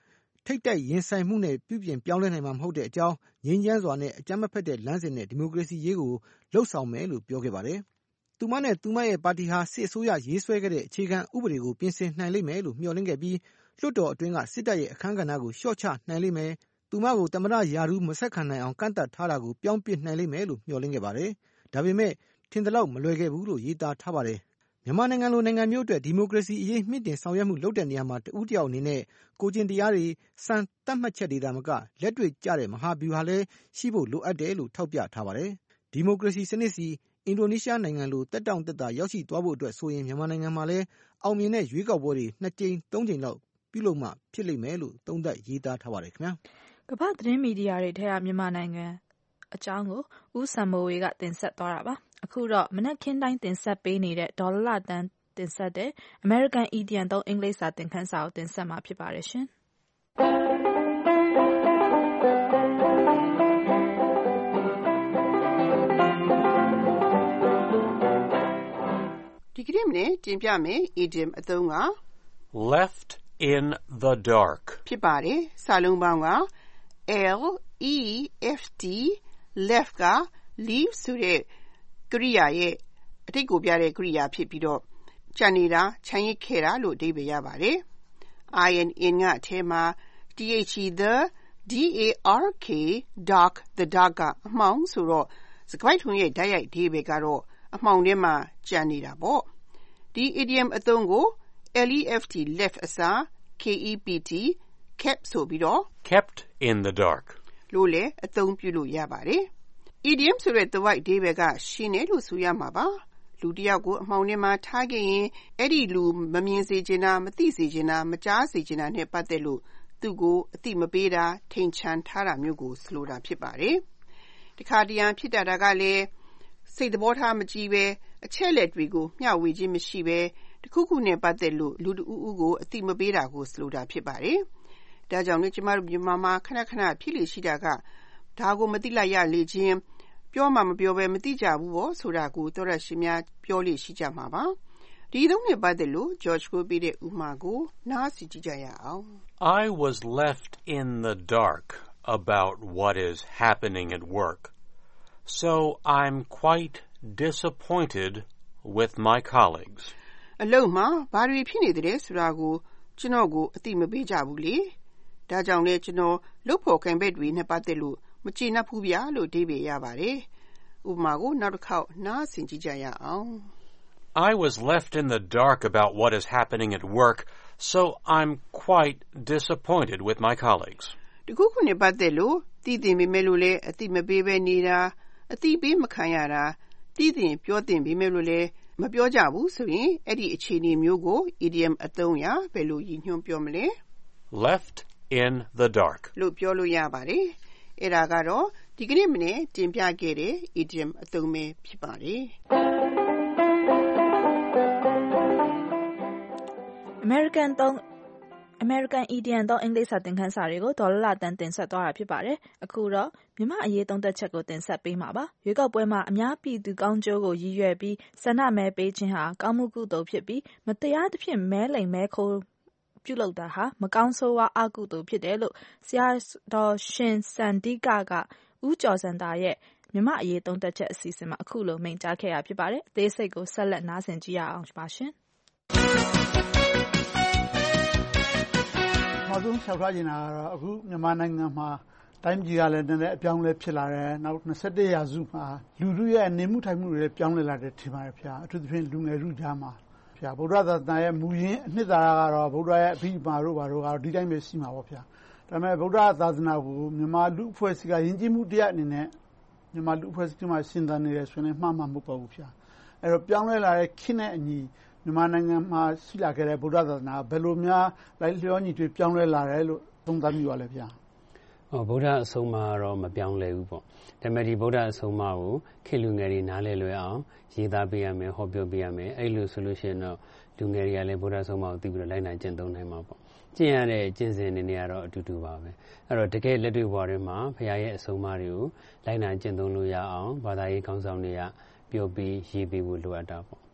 ထိပ်တိုက်ရင်ဆိုင်မှုနဲ့ပြုပြင်ပြောင်းလဲနိုင်မှာမဟုတ်တဲ့အကြောင်းငြိမ်းချမ်းစွာနဲ့အကြမ်းမဖက်တဲ့လမ်းစဉ်နဲ့ဒီမိုကရေစီရေးကိုလှုပ်ဆောင်မယ်လို့ပြောခဲ့ပါတယ်။သူမနဲ့သူမရဲ့ပါတီဟာစစ်အစိုးရရေးဆွဲခဲ့တဲ့အခြေခံဥပဒေကိုပြင်ဆင်နိုင်လိမ့်မယ်လို့မျှော်လင့်ခဲ့ပြီးလွှတ်တော်အတွင်းကစစ်တပ်ရဲ့အခန်းကဏ္ဍကိုလျှော့ချနိုင်လိမ့်မယ်။သူမကိုသမ္မတရာထူးမဆက်ခံနိုင်အောင်ကန့်သတ်ထားတာကိုပြောင်းပစ်နိုင်လိမ့်မယ်လို့မျှော်လင့်ခဲ့ပါတယ်။ဒါပေမဲ့ထင်သလောက်မလွယ်ခဲ့ဘူးလို့ရေးသားထားပါတယ်။မြန်မာနိုင်ငံလိုနိုင်ငံမျိုးအတွက်ဒီမိုကရေစီအရေးမြင့်တင်ဆောင်ရွက်မှုလုပ်တဲ့နေရာမှာတဦးတယောက်အနေနဲ့ကိုကျင့်တရားတွေစံသတ်မှတ်ချက်တွေသာမကလက်တွေ့ကျတဲ့မဟာဗျူဟာလည်းရှိဖို့လိုအပ်တယ်လို့ထောက်ပြထားပါတယ်။ဒီမိုကရေစီစနစ်စီအင်ဒိုနီးရှားနိုင်ငံလိုတက်တောင့်တက်တာရောက်ရှိသွားဖို့အတွက်ဆိုရင်မြန်မာနိုင်ငံမှာလည်းအောင်မြင်တဲ့ရွေးကောက်ပွဲတွေ2ကြိမ်3ကြိမ်လောက်ပြုလုပ်မှဖြစ်လိမ့်မယ်လို့သုံးသပ်ရေးသားထားပါတယ်ခင်ဗျာ။ကမ္ဘာသတင်းမီဒီယာတွေထဲကမြန်မာနိုင်ငံအကြောင်းကိုဦးစံမိုးဝေကတင်ဆက်သွားတာပါ။အခုတော့မနက်ခင်းတိုင်းတင်ဆက်ပေးနေတဲ့ဒေါ်လတန်းတင်ဆက်တဲ့ American Idiom သုံးအင်္ဂလိပ်စာသင်ခန်းစာကိုတင်ဆက်မှာဖြစ်ပါတယ်ရှင်။ဒီကနေ့မနေ့တင်ပြမယ် idiom အသုံးက left in the dark ဖြစ်ပါတယ်။စာလုံးပေါင်းက L-E-F-T left က leave ဆိုတဲ့ကရိယာရဲ့အတိတ်ကိုပြတဲ့ကရိယာဖြစ်ပြီးတော့ကျန်နေတာခြံရစ်ခဲ့တာလို့အဓိပ္ပာယ်ရပါတယ်။ in ကအထဲမှာ the dark dark the dark ကအမှောင်ဆိုတော့စကားပိုက်ထုံးရဲ့ဓာတ်ရိုက်အဓိပ္ပာယ်ကတော့အမှောင်ထဲမှာကျန်နေတာပေါ့။ဒီ idiom အသုံးကို left left အစား kept kept ဆိုပြီးတော့ kept in the dark လို့လည်းအသုံးပြုလို့ရပါတယ်။ idiom ဆိုတဲ့သွယ်ဝိုက်အဓိပ္ပာယ်ကရှင်းတယ်လို့ဆိုရမှာပါ။လူတစ်ယောက်ကိုအမှောင်ထဲမှာထားခဲ့ရင်အဲ့ဒီလူမမြင်စေချင်တာမသိစေချင်တာမကြားစေချင်တာနဲ့ပတ်သက်လို့သူ့ကိုအသိမပေးတာထိန်ချန်ထားတာမျိုးကိုဆိုလိုတာဖြစ်ပါတယ်။တခါတရံဖြစ်တာကလည်းစိတ်သဘောထားမကြည့်ပဲအချက်လက်တွေကိုမျှဝေခြင်းမရှိပဲတခုခုနဲ့ပတ်သက်လို့လူတဦးဦးကိုအသိမပေးတာကိုဆိုလိုတာဖြစ်ပါတယ်။ဒါကြောင့်လည်းကျမတို့မြန်မာမှာခဏခဏဖြစ်လေရှိတာကဒါကိုမသိလိုက်ရလေခြင်းပြောမှမပြောပဲမသိကြဘူးပေါ့ဆိုတာကိုသောရရှိများပြောလို့ရှိကြမှာပါ။ဒီသုံးနဲ့ပတ်သက်လို့ George ကိုပြတဲ့ဥမာကိုနားစီကြည့်ကြရအောင်။ I was left in the dark about what is happening at work. So I'm quite disappointed with my colleagues. အလုပ်မှာဘာတွေဖြစ်နေတယ်ဆိုတာကိုကျွန်တော်ကိုအသိမပေးကြဘူးလေ။ဒါကြောင့်လည်းကျွန်တော်လုပ်ဖို့ကံဘက်တွေနဲ့ပတ်သက်လို့မကျေနပ်ဘူးဗျာလို့အဓိပ္ပာယ်ရပါတယ်။ဥပမာကိုနောက်တစ်ခေါက်နားဆင်ကြည့်ကြရအောင်။ I was left in the dark about what is happening at work, so I'm quite disappointed with my colleagues. တခုခုနဲ့ပတ်သက်လို့သိသိပေမဲ့လို့လည်းအသိမပေးပဲနေတာအသိပေးမခံရတာသိသိပြောသိပေမဲ့လို့လည်းမပြောကြဘူးဆိုရင်အဲ့ဒီအခြေအနေမျိုးကို idiom အသုံးရဘယ်လိုရည်ညွှန်းပြောမလဲ Left in the dark လို့ပြောလို့ရပါတယ်။အဲ့ဒါကတော့ဒီကနေ့မနေ့တင်ပြခဲ့တဲ့ idiom အသုံးပဲဖြစ်ပါတယ်။ American Idiom သုံးအင်္ဂလိပ်စာသင်ခန်းစာတွေကိုဒေါ်လာတန်းတင်ဆက်သွားတာဖြစ်ပါတယ်။အခုတော့မြန်မာအရေးသုံးသပ်ချက်ကိုတင်ဆက်ပေးမှာပါ။ရွေးကောက်ပွဲမှာအများပြည်သူကောင်းကျိုးကိုရည်ရွယ်ပြီးဆန္ဒမဲပေးခြင်းဟာကောင်းမှုကုသိုလ်ဖြစ်ပြီးမတရားသဖြင့်မဲလိမ်မဲခိုးပြုလုပ်တာဟာမကောင်းဆိုးဝါးအကုသိုလ်ဖြစ်တယ်လို့ဆရာတော်ရှင်စန္ဒိကဦးကျော်စံတာရဲ့မြန်မာအရေးသုံးသပ်ချက်အစီအစဉ်မှာအခုလိုမိန့်ကြားခဲ့ရဖြစ်ပါတယ်။အသေးစိတ်ကိုဆက်လက်နားဆင်ကြည့်ရအောင်ပါရှင်။နောက်ဆုံးဆောက်ထားခြင်းကတော့အခုမြန်မာနိုင်ငံမှာတိုင်းပြည်ကလည်းနည်းနည်းအပြောင်းလဲဖြစ်လာတယ်နောက်21ရာစုမှာလူထုရဲ့နေမှုထိုင်မှုတွေပြောင်းလဲလာတယ်ထင်ပါတယ်ဗျာအထူးသဖြင့်လူငယ်ထုကြားမှာဗျာဗုဒ္ဓသာသနာရဲ့မူရင်းအနှစ်သာရကတော့ဗုဒ္ဓရဲ့အဘိဓမ္မာတို့ဘာတို့ကတော့ဒီတိုင်းပဲရှိမှာပေါ့ဗျာဒါပေမဲ့ဗုဒ္ဓသာသနာကိုမြန်မာလူအဖွဲ့အစည်းကယဉ်ကျေးမှုတရားအနေနဲ့မြန်မာလူအဖွဲ့အစည်းမှာရှင်းသန်နေတယ်ဆိုရင်မှားမှမဟုတ်ပါဘူးဗျာအဲ့တော့ပြောင်းလဲလာတဲ့ခေတ်နဲ့အညီမြန်မာနိုင်ငံမှာရှိလာခဲ့တဲ့ဗုဒ္ဓသာသနာဘယ်လိုများလိုက်လျောညီတွေပြောင်းလဲလာတယ်လို့သုံးသပ်မိပါလဲဗျာဗုဒ္ဓအဆုံးအမတော့မပြောင်းလဲဘူးပေါ့ဒါပေမဲ့ဒီဗုဒ္ဓအဆုံးအမကိုခေတ်လူငယ်တွေနားလည်လွယ်အောင်ရေးသားပေးရမယ်ဟောပြောပေးရမယ်အဲ့လိုဆိုလို့ရှိရင်တော့လူငယ်တွေကလည်းဗုဒ္ဓအဆုံးအမကိုသိပြီးတော့လိုက်နိုင်ကျင့်သုံးနိုင်မှာပေါ့ကျင့်ရတဲ့ကျင့်စဉ်တွေနဲ့ကတော့အတူတူပါပဲအဲ့တော့တကယ်လက်တွေ့ဘဝတွေမှာဘုရားရဲ့အဆုံးအမတွေကိုလိုက်နိုင်ကျင့်သုံးလို့ရအောင်ဘာသာရေးခေါင်းဆောင်တွေကပြောပြီးရေးပေးဖို့လိုအပ်တာပေါ့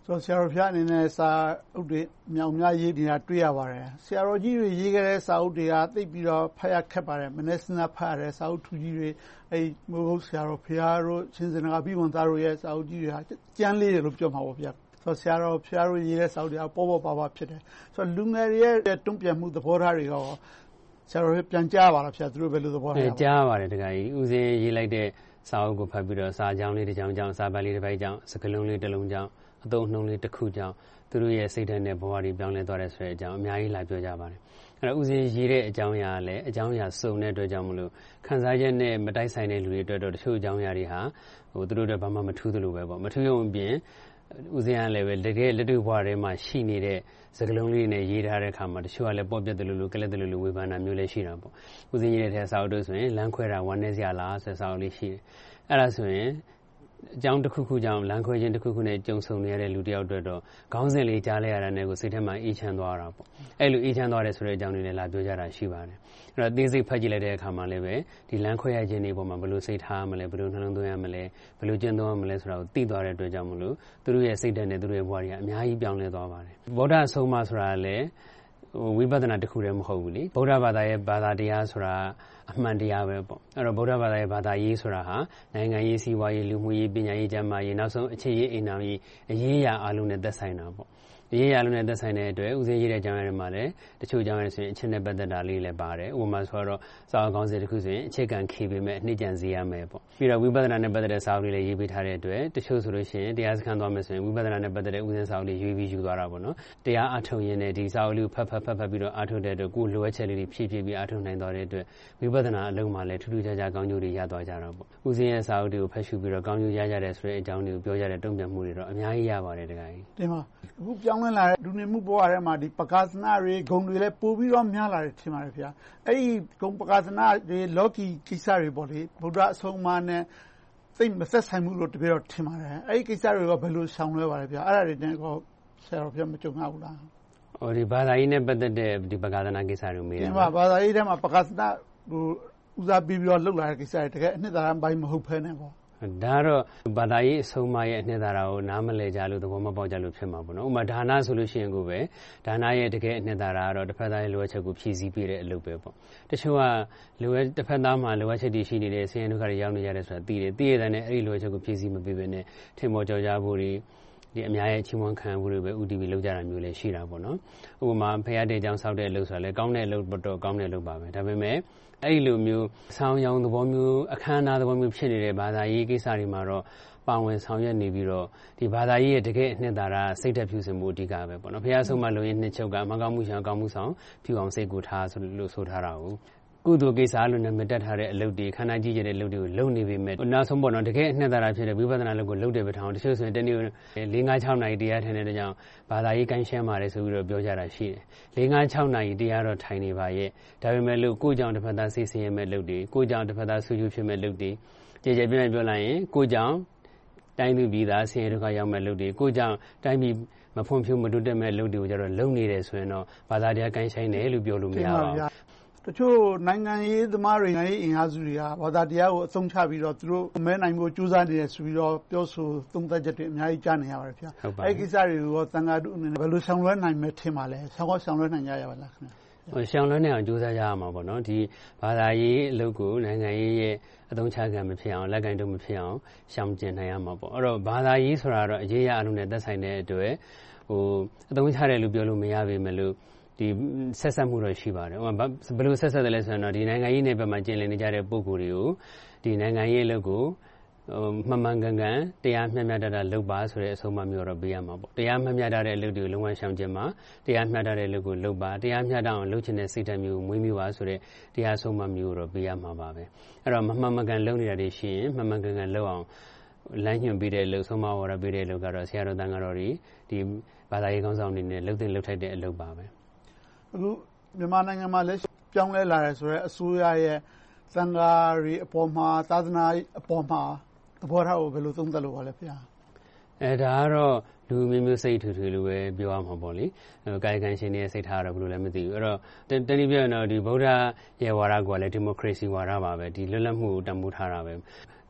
ဆိုဆရာတော်ဖျားအနေနဲ့စာအုပ်တွေမြောင်များရေးနေတာတွေ့ရပါတယ်ဆရာတော်ကြီးတွေရေးခဲ့တဲ့စာအုပ်တွေကသိပြီးတော့ဖတ်ရခက်ပါတယ်မနေ့စဉ်ဖတ်ရတဲ့စာအုပ်ထူကြီးတွေမိုးကုတ်ဆရာတော်ဖျားတို့ရှင်စင်ကပြီးဝန်သားတို့ရဲ့စာအုပ်ကြီးတွေကကျမ်းလေးတွေလို့ပြောမှာပေါ့ဗျာဆိုဆရာတော်ဖျားတို့ရေးတဲ့စာအုပ်တွေကပေါ်ပေါ်ပါပါဖြစ်တယ်ဆိုလူငယ်တွေရဲ့တွန့်ပြန်မှုသဘောထားတွေရောဆရာတော်ပြန်ကြားပါလားဖျားသူတို့ဘယ်လိုသဘောထားလဲကြားပါတယ်တခါကြီးဦးစင်းရေးလိုက်တဲ့စာအုပ်ကိုဖတ်ပြီးတော့စာကြောင်းလေးတစ်ကြောင်းကြောင်းစာပတ်လေးတစ်ပိုက်ကြောင်းစကားလုံးလေးတစ်လုံးကြောင်းအသုံးနှုန်းလေးတစ်ခုကြောင်းသူတို့ရဲ့စိတ်ဓာတ်နဲ့ဘဝတွေပြောင်းလဲသွားတယ်ဆိုတဲ့အကြောင်းအများကြီးလာပြောကြပါတယ်အဲ့တော့ဦးစင်းရေးတဲ့အကြောင်းအရာလည်းအကြောင်းအရာစုံတဲ့အတွက်ကြောင့်မလို့ခံစားချက်နဲ့မတိုက်ဆိုင်တဲ့လူတွေအတွက်တော့တချို့အကြောင်းအရာတွေဟာသူတို့တွေဘာမှမထူးသလိုပဲပေါ့မထူးရုံအပြင်ဦးစင်းကလည်းပဲတကယ်လက်တွေ့ဘဝထဲမှာရှိနေတဲ့စကားလုံးလေးနဲ့ရေးထားတဲ့အခါမှာတချို့ကလည်းပေါ့ပြတ်တယ်လို့ကလပ်တယ်လို့ဝေဖန်တာမျိုးလည်းရှိတာပေါ့ဦးစင်းရေးတဲ့စာအုပ်တို့ဆိုရင်လမ်းခွဲတာဝမ်းနည်းစရာလားဆိုတဲ့စာအုပ်လေးရှိတယ်အဲ့ဒါဆိုရင်အကြောင်းတစ်ခုခုကြောင့်လမ်းခွဲခြင်းတစ်ခုခုနဲ့ကြုံဆုံနေရတဲ့လူတစ်ယောက်အတွက်တော့ခေါင်းစဉ်လေးကြားလိုက်ရတာနဲ့ကိုစိတ်ထဲမှာအေးချမ်းသွားတာပေါ့အဲ့လိုအေးချမ်းသွားတယ်ဆိုတဲ့အကြောင်းလေးလည်းလာပြောကြတာရှိပါတယ်အဲ့တော့အသေးစိတ်ဖတ်ကြည့်လိုက်တဲ့အခါမှာလည်းပဲဒီလမ်းခွဲရခြင်းတွေပေါ်မှာဘယ်လိုစိတ်ထားမလဲဘယ်လိုနှလုံးသွင်းရမလဲဘယ်လိုကျင့်သုံးရမလဲဆိုတာကိုသိသွားတဲ့အတွက်ကြောင့်မလို့သူတို့ရဲ့စိတ်ဓာတ်နဲ့သူတို့ရဲ့ဘဝတွေကအများကြီးပြောင်းလဲသွားပါတယ်ဗုဒ္ဓအဆုံးအမဆိုတာလည်းဝိပဿနာတစ်ခုတည်းမဟုတ်ဘူးလေဗုဒ္ဓဘာသာရဲ့ဘာသာတရားဆိုတာအမှန်တရားပဲပေါ့အဲ့တော့ဗုဒ္ဓဘာသာရဲ့ဘာသာရေးဆိုတာဟာနိုင်ငံရေးစီးပွားရေးလူမှုရေးပညာရေးကျန်းမာရေးနောက်ဆုံးအခြေရေးအိမ်တော်ရေးအရေးအရာအလုံးနဲ့သက်ဆိုင်တာပေါ့အရေးအရာလုံးနဲ့သက်ဆိုင်တဲ့အတွက်ဦးစင်းရေးတဲ့အကြောင်းအရာတွေမှာလည်းတချို့အကြောင်းအရာတွေဆိုရင်အချက်နဲ့ပတ်သက်တာလေးလည်းပါတယ်ဥပမာဆိုတော့စာအုပ်ကောင်းစီတစ်ခုဆိုရင်အခြေခံခေပေမဲ့အနှစ်ကျန်စေရမယ်ပေါ့ပြီးတော့ဝိပဿနာနဲ့ပတ်သက်တဲ့စာအုပ်တွေလည်းရေးပေးထားတဲ့အတွက်တချို့ဆိုလို့ရှိရင်တရားစခန်းသွားမယ်ဆိုရင်ဝိပဿနာနဲ့ပတ်သက်တဲ့ဦးစင်းစာအုပ်လေးရေးပြီးယူသွားတာပေါ့နော်တရားအထုတ်ရင်းနဲ့ဒီစာအုပ်လေးကိုဖတ်ပြီးတော့အထုတ်တဲ့အတွက်ကိုယ်လိုအပ်ချက်လေးတွေဖြည့်ပြီးအထုတ်နိုင်သွားတဲ့အတွက်ဝိပဿနာအလုံးမှာလည်းထူးထူးခြားခြားကောင်းကျိုးတွေရသွားကြတာပေါ့ဦးစင်းရဲ့စာအုပ်တွေကိုဖတ်ရှုပြီးတော့ကောင်းကျိုးရကြတဲ့ဆိုတဲ့အကြောင်းတွေကိုပြောကြတဲ့တုံ့ပြန်မှုတွေတော့အများကြီးရပါတယ်တခါကြီးတင်ပါအခုပြောင်းလဲလာတဲ့လူနေမှုဘဝထဲမှာဒီပကာသနာတွေဂုဏ်တွေလည်းပို့ပြီးတော့များလာတယ်ထင်ပါတယ်ဗျာအဲ့ဒီဂုဏ်ပကာသနာတွေလောကီကိစ္စတွေပေါ့လေဗုဒ္ဓအဆုံးအမနဲ့သိမသက်ဆိုင်မှုလို့တပည့်တော်ထင်ပါတယ်အဲ့ဒီကိစ္စတွေကဘယ်လိုဆောင်လွဲပါလဲဗျာအဲ့ဒါတွေနဲ့ကောဆရာတော်ပြမကြုံရဘူးလားဒီဘာသာရေးနဲ့ပတ်သက်တဲ့ဒီပကာသနာကိစ္စတွေမေးတယ်ဒီမှာဘာသာရေးထဲမှာပကာသနာဟိုဦးစားပြီးတော့လှုပ်လာတဲ့ကိစ္စတွေတကယ်အနှစ်သာရပိုင်းမဟုတ်ဘဲနဲ့ပေါ့ဒါတော့ဘာသာရေးအဆုံးအမရဲ့အနှစ်သာရကိုနားမလည်ကြလို့သဘောမပေါက်ကြလို့ဖြစ်မှာပေါ့နော်ဥပမာဒါနဆိုလို့ရှိရင်ကိုပဲဒါနရဲ့တကယ်အနှစ်သာရကတော့တစ်ဖက်သားရဲ့လိုအပ်ချက်ကိုဖြည့်ဆည်းပေးတဲ့အလုပ်ပဲပေါ့တချို့ကတစ်ဖက်သားမှာလိုအပ်ချက်တွေရှိနေတယ်ဆင်းရဲဒုက္ခတွေရောက်နေကြတယ်ဆိုတာသိတယ်သိရတဲ့နဲ့အဲ့ဒီလိုအပ်ချက်ကိုဖြည့်ဆည်းမပေးဘဲနဲ့ထင်ပေါ်ကြော်ကြားဖို့တွေဒီအများရဲ့ချီးမွမ်းခံမှုတွေပဲဥတီပြီးလုပ်ကြတာမျိုးလည်းရှိတာပေါ့နော်ဥပမာဖခင်တဲ့အကြောင်းဆောက်တဲ့အလုပ်ဆိုတာလည်းကောင်းတဲ့အလုပ်တော့ကောင်းတဲ့အလုပ်ပါပဲဒါပေမဲ့အဲ့ဒီလိုမျိုးဆောင်းရောင်သဘောမျိုးအခမ်းအနားသဘောမျိုးဖြစ်နေတဲ့ဘာသာရေးကိစ္စတွေမှာတော့ပါဝင်ဆောင်ရွက်နေပြီးတော့ဒီဘာသာရေးရဲ့တကယ်အနှစ်သာရစိတ်သက်ဖြူစင်မှုအဓိကပဲပေါ့နော်ဖခင်ဆုံးမလို့ရင်နှစ်ချုပ်ကအမှန်ကောင်းမှုရှောင်ကောင်းမှုဆောင်ဖြူအောင်စိတ်ကိုထားလို့ဆိုထားတာကိုကုသိုလ်ကိစ္စလို့နာမည်တက်ထားတဲ့အလုပ်တွေခန္ဓာကြီးကျတဲ့အလုပ်တွေကိုလုပ်နေပေမဲ့နောက်ဆုံးပေါ့နော်တကယ်အနှစ်သာရဖြစ်တဲ့ဝိပဿနာလုပ်ကိုလုပ်တယ်ပဲထောင်တချို့ဆိုရင်တနေ့4-5-6 နာရီတရားထိုင်တဲ့ကြောင့်ဘာသာရေးကိုင်းရှင်းပါတယ်ဆိုပြီးတော့ပြောကြတာရှိတယ်4-5-6 နာရီတရားတော့ထိုင်နေပါရဲ့ဒါပေမဲ့လို့ကိုယ့်ကြောင့်တစ်ဖက်သားစိတ်ဆင်းရဲမဲ့လုပ်တွေကိုယ့်ကြောင့်တစ်ဖက်သားဆူကျူဖြစ်မဲ့လုပ်တွေကြည်ပြည့်ပြောလိုက်ရင်ကိုယ့်ကြောင့်တိုင်းသူပြည်သားဆင်းရဲဒုက္ခရောက်မဲ့လုပ်တွေကိုယ့်ကြောင့်တိုင်းပြည်မဖွံ့ဖြိုးမတိုးတက်မဲ့လုပ်တွေကိုကြတော့လုပ်နေတယ်ဆိုရင်တော့ဘာသာတရားကိုင်းရှင်းတယ်လို့ပြောလို့မရပါဘူးတချို့နိုင်ငံရေးသမားတွေနိုင်ငံရေးအင်အားစုတွေကဘာသာတရားကိုအသုံးချပြီးတော့သူတို့မဲနိုင်ဖို့ကြိုးစားနေတယ်ဆိုပြီးတော့ပြောဆိုသုံးသပ်ချက်တွေအများကြီးကြားနေရပါတယ်ဗျာအဲဒီကိစ္စတွေကိုသံဃာတို့အနေနဲ့ဘယ်လိုဆောင်လွှဲနိုင်မယ်ထင်ပါလဲဆောင်လွှဲနိုင်ကြရပါလားခင်ဗျာရှောင်လွှဲနိုင်အောင်ကြိုးစားကြရမှာပေါ့နော်ဒီဘာသာရေးအလုပ်ကိုနိုင်ငံရေးရဲ့အသုံးချခံမဖြစ်အောင်လက်ကင်တုံးမဖြစ်အောင်ရှောင်ကျဉ်နိုင်ရမှာပေါ့အဲ့တော့ဘာသာရေးဆိုတာတော့အရေးရအလုံးနဲ့သက်ဆိုင်တဲ့အတွက်အသုံးချတယ်လို့ပြောလို့မရပေမဲ့လို့ဒီဆက်ဆက်မှုတော့ရှိပါတယ်ဘယ်လိုဆက်ဆက်တယ်လဲဆိုတော့ဒီနိုင်ငံရေးနယ်ပယ်မှာကျင်လည်နေကြတဲ့ပုဂ္ဂိုလ်တွေကိုဒီနိုင်ငံရေးအလုပ်ကိုမှန်မှန်ကန်ကန်တရားမျှမျှတတလုပ်ပါဆိုတဲ့အဆုံးအမမျိုးတော့ပေးရမှာပေါ့တရားမျှမျှတတဲ့အလုပ်တွေကိုလုံးဝရှောင်ကျဉ်ပါတရားမျှတတဲ့အလုပ်ကိုလုပ်ပါတရားမျှတအောင်လုပ်ချင်တဲ့စိတ်ဓာတ်မျိုးမွေးမြူပါဆိုတဲ့တရားဆုံးအမမျိုးတော့ပေးရမှာပါပဲအဲ့တော့မှန်မှန်ကန်လုပ်နေတာတွေရှိရင်မှန်မှန်ကန်ကန်လုပ်အောင်လမ်းညွှန်ပေးတဲ့အလုပ်ဆုံးမဝါဒပေးတဲ့အလုပ်ကတော့ဆရာတော်တန်ဃာတော်တွေဒီဘာသာရေးကောင်းဆောင်တွေနဲ့လှုပ်တဲ့လှုပ်ထိုက်တဲ့အလုပ်ပါပဲအခုမြန်မာနိုင်ငံမှာလည်းပြောင်းလဲလာတယ်ဆိုတော့အစိုးရရဲ့သံဃာတွေအပေါ်မှာသာသနာအပေါ်မှာသဘောထားကိုဘယ်လိုသုံးသပ်လို့ပါလဲဗျာဒါကတော့လူမျိုးမျိုးစိတ်ထူထူလို့ပဲပြောရမှာပေါ့လေကာယကံရှင်ရဲ့စိတ်ထားကတော့ဘယ်လိုလဲမသိဘူးအဲ့တော့တနည်းပြောရင်တော့ဒီဗုဒ္ဓရဲ့ဝါဒကလည်းဒီမိုကရေစီဝါဒပါပဲဒီလွတ်လပ်မှုကိုတန်ဖိုးထားတာပဲ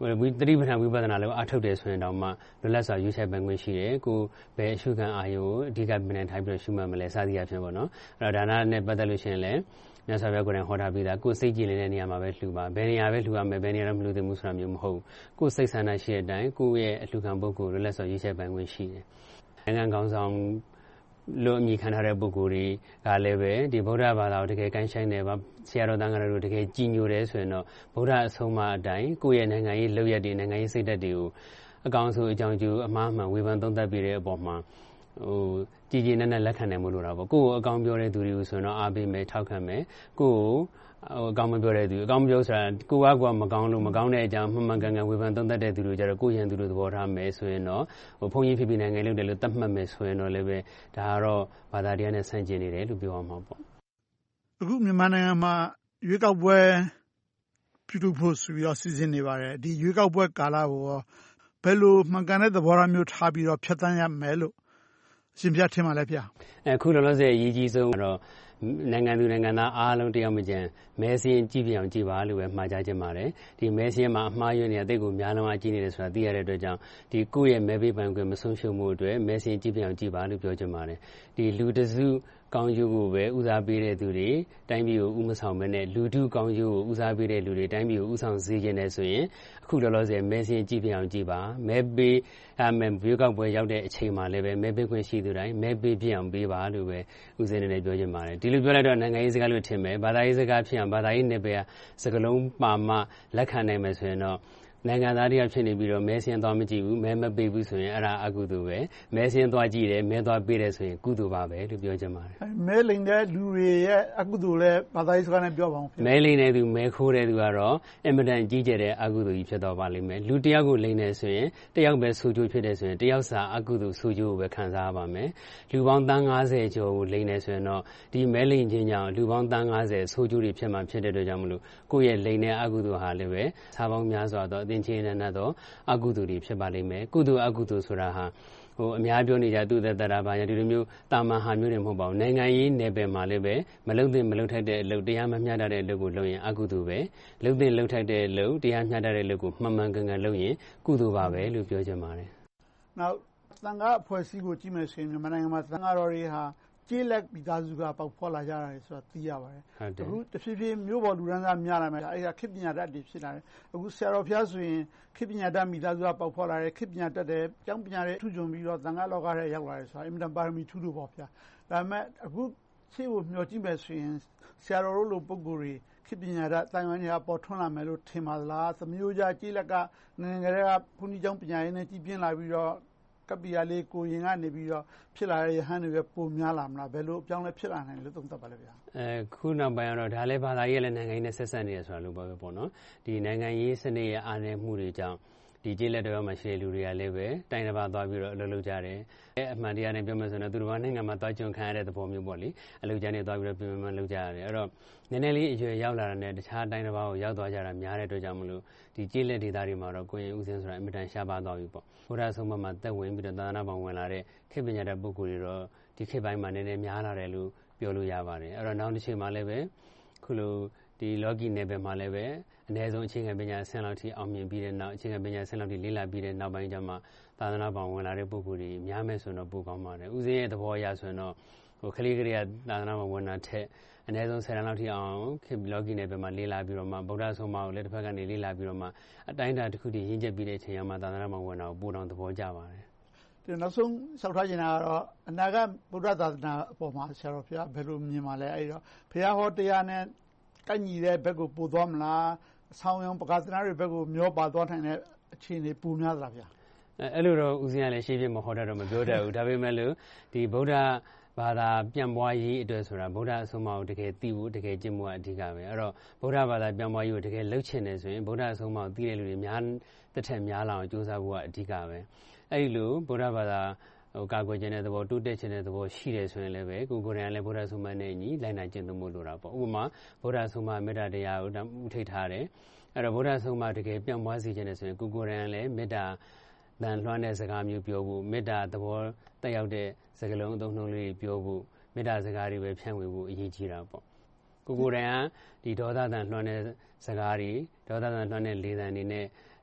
သတိပဋ္ဌာန်ဝိပဿနာလည်းအားထုတ်တယ်ဆိုရင်တောင်မှလွတ်လပ်စွာရွေးချယ်ပိုင်ခွင့်ရှိတယ်ကိုဘယ်အရှုခံအာရုံကိုအဓိကပြန်နေထိုင်ပြီးရှုမှတ်မလဲစသည်အဖြစ်ပေါ့နော်အဲ့တော့ဒါနနဲ့ပတ်သက်လို့ရှိရင်လည်းမြတ်စွာဘုရားကိုယ်တိုင်ဟောထားပြီးသားကိုယ်စိတ်ကြည်နေတဲ့နေရာမှာပဲလှူပါဘယ်နေရာပဲလှူရမယ်ဘယ်နေရာတော့မလှူသင့်ဘူးဆိုတာမျိုးမဟုတ်ကိုယ်စိတ်ဆန္ဒရှိတဲ့အတိုင်းကိုယ့်ရဲ့အလှူခံပုဂ္ဂိုလ်လွတ်လပ်စွာရွေးချယ်ပိုင်ခွင့်ရှိတယ်နိုင်ငံကောင်းဆောင်လို့အမည်ခံထားတဲ့ပုဂ္ဂိုလ်တွေကလည်းပဲဒီဗုဒ္ဓဘာသာကိုတကယ်ကိုင်းဆိုင်တယ်ဆရာတော်တန်ခါးတို့တကယ်ကြည်ညိုတယ်ဆိုရင်တော့ဗုဒ္ဓအဆုံးအမအတိုင်းကိုယ့်ရဲ့နိုင်ငံရေးလုပ်ရက်တွေနိုင်ငံရေးစိတ်ဓာတ်တွေကိုအကောင်ဆုံးအကြောင်းကျိုးအမှားမှန်ဝေဖန်သုံးသပ်ပြီးတဲ့အပေါ်မှာကြည်ကြည်နက်နက်လက်ခံနိုင်မှုလို့တာပေါ့ကိုယ့်ကိုအကောင်ပြောတဲ့သူတွေကိုဆိုရင်တော့အားပေးမယ်ထောက်ခံမယ်ကိုယ့်ကိုအကောင်မပြောတဲ့သူအကောင်ပြောဆိုတာကိုကမကောင်းလို့မကောင်းတဲ့အကြောင်းမှန်မှန်ကန်ကန်ဝေဖန်သုံးသပ်တဲ့သူတွေကြတော့ကိုယ့်ရန်သူတို့သဘောထားမယ်ဆိုရင်တော့ဘုန်းကြီးဖြစ်ပြီးနိုင်ငံလုပ်တယ်လို့သတ်မှတ်မယ်ဆိုရင်တော့လည်းပဲဒါကတော့ဘာသာတရားနဲ့ဆန့်ကျင်နေတယ်လို့ပြောရမှာပေါ့အခုမြန်မာနိုင်ငံမှာရွေးကောက်ပွဲပြုလုပ်ဖို့ဆိုပြီးတော့စီစဉ်နေပါတယ်ဒီရွေးကောက်ပွဲကာလကိုဘယ်လိုမှန်ကန်တဲ့သဘောထားမျိုးထားပြီးတော့ဖြတ်သန်းရမယ်လို့ရှင်ပြထင်ပါလဲဗျာအခုလောလောဆယ်အရေးကြီးဆုံးကတော့နိုင်ငံသူနိုင်ငံသားအားလုံးတယောက်မကျန်မဲစင်းကြည့်ပြအောင်ကြည့်ပါလို့ပဲမှာကြားချင်ပါတယ်ဒီမဲစင်းမှာအမှားယွင်းနေတဲ့အသိကိုများလုံးအကြည့်နေတယ်ဆိုတာသိရတဲ့အတွက်ကြောင့်ဒီကိုယ့်ရဲ့မဲပေးပိုင်ခွင့်မဆုံးရှုံးမှုအတွက်မဲစင်းကြည့်ပြအောင်ကြည့်ပါလို့ပြောချင်ပါတယ်ဒီလူတစုကောင်းကျိုးကိုပဲဦးစားပေးတဲ့သူတွေတိုင်းပြည်ကိုဥမဆောင်မဲနဲ့လူထုကောင်းကျိုးကိုဦးစားပေးတဲ့လူတွေတိုင်းပြည်ကိုဥဆောင်စေခြင်းနဲ့ဆိုရင်အခုလောလောဆယ်မဲစင်းကြည့်ပြအောင်ကြည့်ပါမဲပေးရွေးကောက်ပွဲရောက်တဲ့အချိန်မှာလည်းပဲမဲပေးခွင့်ရှိသူတိုင်းမဲပေးပြအောင်ပေးပါလို့ပဲဦးစင်းနေပြောချင်ပါတယ်ဒီလိုပြောလိုက်တော့နိုင်ငံရေးစကားလို့ထင်မယ်ဘာသာရေးစကားဖြစ်အောင်ဘာသာရေးနယ်ပယ်စကားလုံးပါမှလက်ခံနိုင်မယ်ဆိုရင်တော့နိုင်ငံသားတယောက်ဖြစ်နေပြီးတော့မဲစင်းသွားမကြည့်ဘူးမဲမပေးဘူးဆိုရင်အဲ့ဒါအကုသိုလ်ပဲမဲစင်းသွားကြည့်တယ်မဲသွားပေးတယ်ဆိုရင်ကုသိုလ်ပါပဲလို့ပြောချင်ပါတယ်မဲလိမ်တဲ့လူတွေရဲ့အကုသိုလ်လည်းဘာသာရေးစကားနဲ့ပြောပါအောင်မဲလိမ်တဲ့သူမဲခိုးတဲ့သူကတော့အင်မတန်ကြီးကျယ်တဲ့အကုသိုလ်ကြီးဖြစ်တော့ပါလိမ့်မယ်လူတယောက်ကိုလိမ်နေဆိုရင်တယောက်ပဲဆိုးကျိုးဖြစ်တယ်ဆိုရင်တယောက်စာအကုသိုလ်ဆိုးကျိုးကိုပဲခံစားရပါမယ်လူပေါင်း30ကျော်ကိုလိမ်နေဆိုရင်တော့ဒီမဲလိမ်ခြင်းကြောင့်လူပေါင်း30ဆိုးကျိုးတွေဖြစ်မှဖြစ်တဲ့အတွက်ကြောင့်မလို့ကိုယ့်ရဲ့လိမ်တဲ့အကုသိုလ်ဟာလည်းပဲစာပေါင်းများစွာသောအသင်ချင်းနဲ့တော့အကုသိုလ်တွေဖြစ်ပါလိမ့်မယ်ကုသိုလ်အကုသိုလ်ဆိုတာဟာအများပြောနေကြသူသက်တာဘာညာဒီလိုမျိုးတာမန်ဟာမျိုးတွေမဟုတ်ပါဘူးနိုင်ငံရေးနယ်ပယ်မှာလည်းပဲမလုံသင့်မလုံထိုက်တဲ့အလုပ်တရားမမျှတတဲ့အလုပ်ကိုလုပ်ရင်အကုသိုလ်ပဲလုံသင့်လုံထိုက်တဲ့အလုပ်တရားမျှတတဲ့အလုပ်ကိုမှန်မှန်ကန်ကန်လုပ်ရင်ကုသိုလ်ပါပဲလို့ပြောချင်ပါတယ်နောက်သံဃာအဖွဲ့အစည်းကိုကြည့်မယ်ဆိုရင်မြန်မာနိုင်ငံမှာသံဃာတော်တွေဟာကျေးလက်မိသားစုကပေါက်ဖွာလာကြတာဆိုတာသိရပါတယ်အခုတဖြည်းဖြည်းမျိုးပေါ်လူရန်သားများလာမယ်အဲ့ဒါခေတ်ပညာတတ်တွေဖြစ်လာတယ်အခုဆရာတော်ဘုရားဆိုရင်ခေတ်ပညာတတ်မိသားစုကပေါက်ဖွာလာတယ်ခေတ်ပညာတတ်တယ်ကျောင်းပညာတွေထူးချွန်ပြီးတော့သံဃာလောကထဲရောက်လာတယ်ဆိုတာအင်မတန်ပါရမီထူးလို့ပေါ့ဗျာဒါပေမဲ့အခုရှေ့ကိုမျှော်ကြည့်မယ်ဆိုရင်ဆရာတော်တို့လိုပုဂ္ဂိုလ်တွေခေတ်ပညာတတ်တိုင်ဝမ်တွေကပေါ်ထွန်းလာမယ်လို့ထင်ပါလားသမီးတို့ကြကျေးလက်ကငယ်ငယ်ကဘုန်းကြီးကျောင်းပညာရေးနဲ့ကြီးပြင်းလာပြီးတော့ကပ္ပိယလေးကိုရင်ကနေပြီးတော့ဖြစ်လာတဲ့ယဟန်တွေပဲပုံများလာမလားဘယ်လိုအပြောင်းလဲဖြစ်လာနိုင်လို့သုံးသပ်ပါလဲဗျာခုနောက်ပိုင်းတော့ဒါလည်းဘာသာရေးလည်းနိုင်ငံရေးနဲ့ဆက်ဆက်နေရဆိုတာလို့ပြောပေါ့နော်ဒီနိုင်ငံရေးစနစ်ရဲ့အားနည်းမှုတွေကြောင့်ဒီကျေးလက်တော်မှာရှိတဲ့လူတွေကလည်းပဲတိုင်းတစ်ပါးသွားပြီးတော့အလုပ်လုပ်ကြတယ်အမှန်တရားနဲ့ပြောမှဆိုတော့သူတို့ဘာနိုင်ငံမှာသွားကြုံခံရတဲ့သဘောမျိုးပေါ့လေအလုပ်ကြမ်းတွေသွားပြီးတော့ပြင်ပမှာလုပ်ကြရတယ်အဲ့တော့နည်းနည်းလေးအရွယ်ရောက်လာတဲ့တခြားတိုင်းတစ်ပါးကိုရောက်သွားကြတာများတဲ့အတွက်ကြောင့်မလို့ဒီကျေးလက်ဒေသတွေမှာတော့ကိုရင်ဦးစင်းဆိုတာအင်မတန်ရှားပါသွားပြီပေါ့ဘုရားဆုံးမမှာတက်ဝင်ပြီးတော့သာသနာ့ဘောင်ဝင်လာတဲ့ခေတ်ပညာတတ်ပုဂ္ဂိုလ်တွေတော့ဒီခေတ်ပိုင်းမှာနည်းနည်းများလာတယ်လို့ပြောလို့ရပါတယ်အဲ့တော့နောက်တစ်ချိန်မှာလည်းပဲခုလိုဒီလောကီနယ်ပယ်မှာလည်းပဲအနည်းဆုံးအခြေခံပညာအဆင့်လောက်ထိအောင်မြင်ပြီးတဲ့နောက်အခြေခံပညာအဆင့်လောက်ထိလေ့လာပြီးတဲ့နောက်ပိုင်းကျမှသာသနာ့ဘောင်ဝင်လာတဲ့ပုဂ္ဂိုလ်တွေများမယ်ဆိုတော့ပိုကောင်းပါတယ်ဦးစင်းရဲ့သဘောအရဆိုရင်တော့ခလေးကလေးကသာသနာ့ဘောင်ဝင်တာထက်အနည်းဆုံး10လောက်ထိအောင်ခေတ်လောကီနယ်ပယ်မှာလေ့လာပြီးတော့မှဗုဒ္ဓဆုံးမကိုလည်းတစ်ဖက်ကနေလေ့လာပြီးတော့မှအတိုင်းအတာတစ်ခုတည်းရင့်ကျက်ပြီးတဲ့အချိန်မှာသာသနာ့ဘောင်ဝင်တာကိုပိုတောင်သဘောကျပါတယ်ဒီနောက်ဆုံးဆောက်ထားချင်တာကတော့အနာဂတ်ဗုဒ္ဓသာသနာအပေါ်မှာဆရာတော်ဘုရားဘယ်လိုမြင်ပါလဲအဲ့တော့ဘုရားဟောတရားနဲ့ကိုက်ညီတဲ့ဘက်ကိုပို့သွားမလားအဆောင်ရောပကာသနာတွေဘက်ကိုမျောပါသွားနိုင်တဲ့အခြေအနေပိုများသလားဗျာအဲ့လိုတော့ဦးဇင်းကလည်းရှင်းပြမဟောတတ်တော့မပြောတတ်ဘူးဒါပေမဲ့လို့ဒီဗုဒ္ဓဘာသာပြန်ပွားရေးအတွက်ဆိုတာဗုဒ္ဓအဆုံးအမကိုတကယ်သိဖို့တကယ်ကျင့်ဖို့အဓိကပဲအဲ့တော့ဗုဒ္ဓဘာသာပြန်ပွားရေးကိုတကယ်လှုပ်ချင်တယ်ဆိုရင်ဗုဒ္ဓအဆုံးအမကိုသိတဲ့လူတွေများတစ်ထက်များလာအောင်ကြိုးစားဖို့ကအဓိကပဲအဲ့ဒီလိုဗုဒ္ဓဘာသာကာကွယ်ခြင်းတဲ့သဘောတိုးတက်ခြင်းတဲ့သဘောရှိတယ်ဆိုရင်လည်းပဲကိုယ်တိုင်လည်းဗုဒ္ဓဆုံးမနဲ့အညီလိုက်နိုင်ကျင့်သုံးဖို့လိုတာပေါ့ဥပမာဗုဒ္ဓဆုံးမမေတ္တာတရားကိုဥထိတ်ထားတယ်အဲ့တော့ဗုဒ္ဓဆုံးမတကယ်ပြန်ပွားစေခြင်းနဲ့ဆိုရင်ကိုယ်တိုင်လည်းမေတ္တာတန်လွှမ်းတဲ့စကားမျိုးပြောဖို့မေတ္တာသဘောတက်ရောက်တဲ့စကားလုံးအသုံးနှုန်းလေးပြောဖို့မေတ္တာစကားတွေပဲဖြန့်ဝေဖို့အရေးကြီးတာပေါ့ကိုယ်တိုင်ကဒီဒေါသတန်လွှမ်းတဲ့စကားတွေဒေါသတန်လွှမ်းတဲ့လေသံတွေနဲ့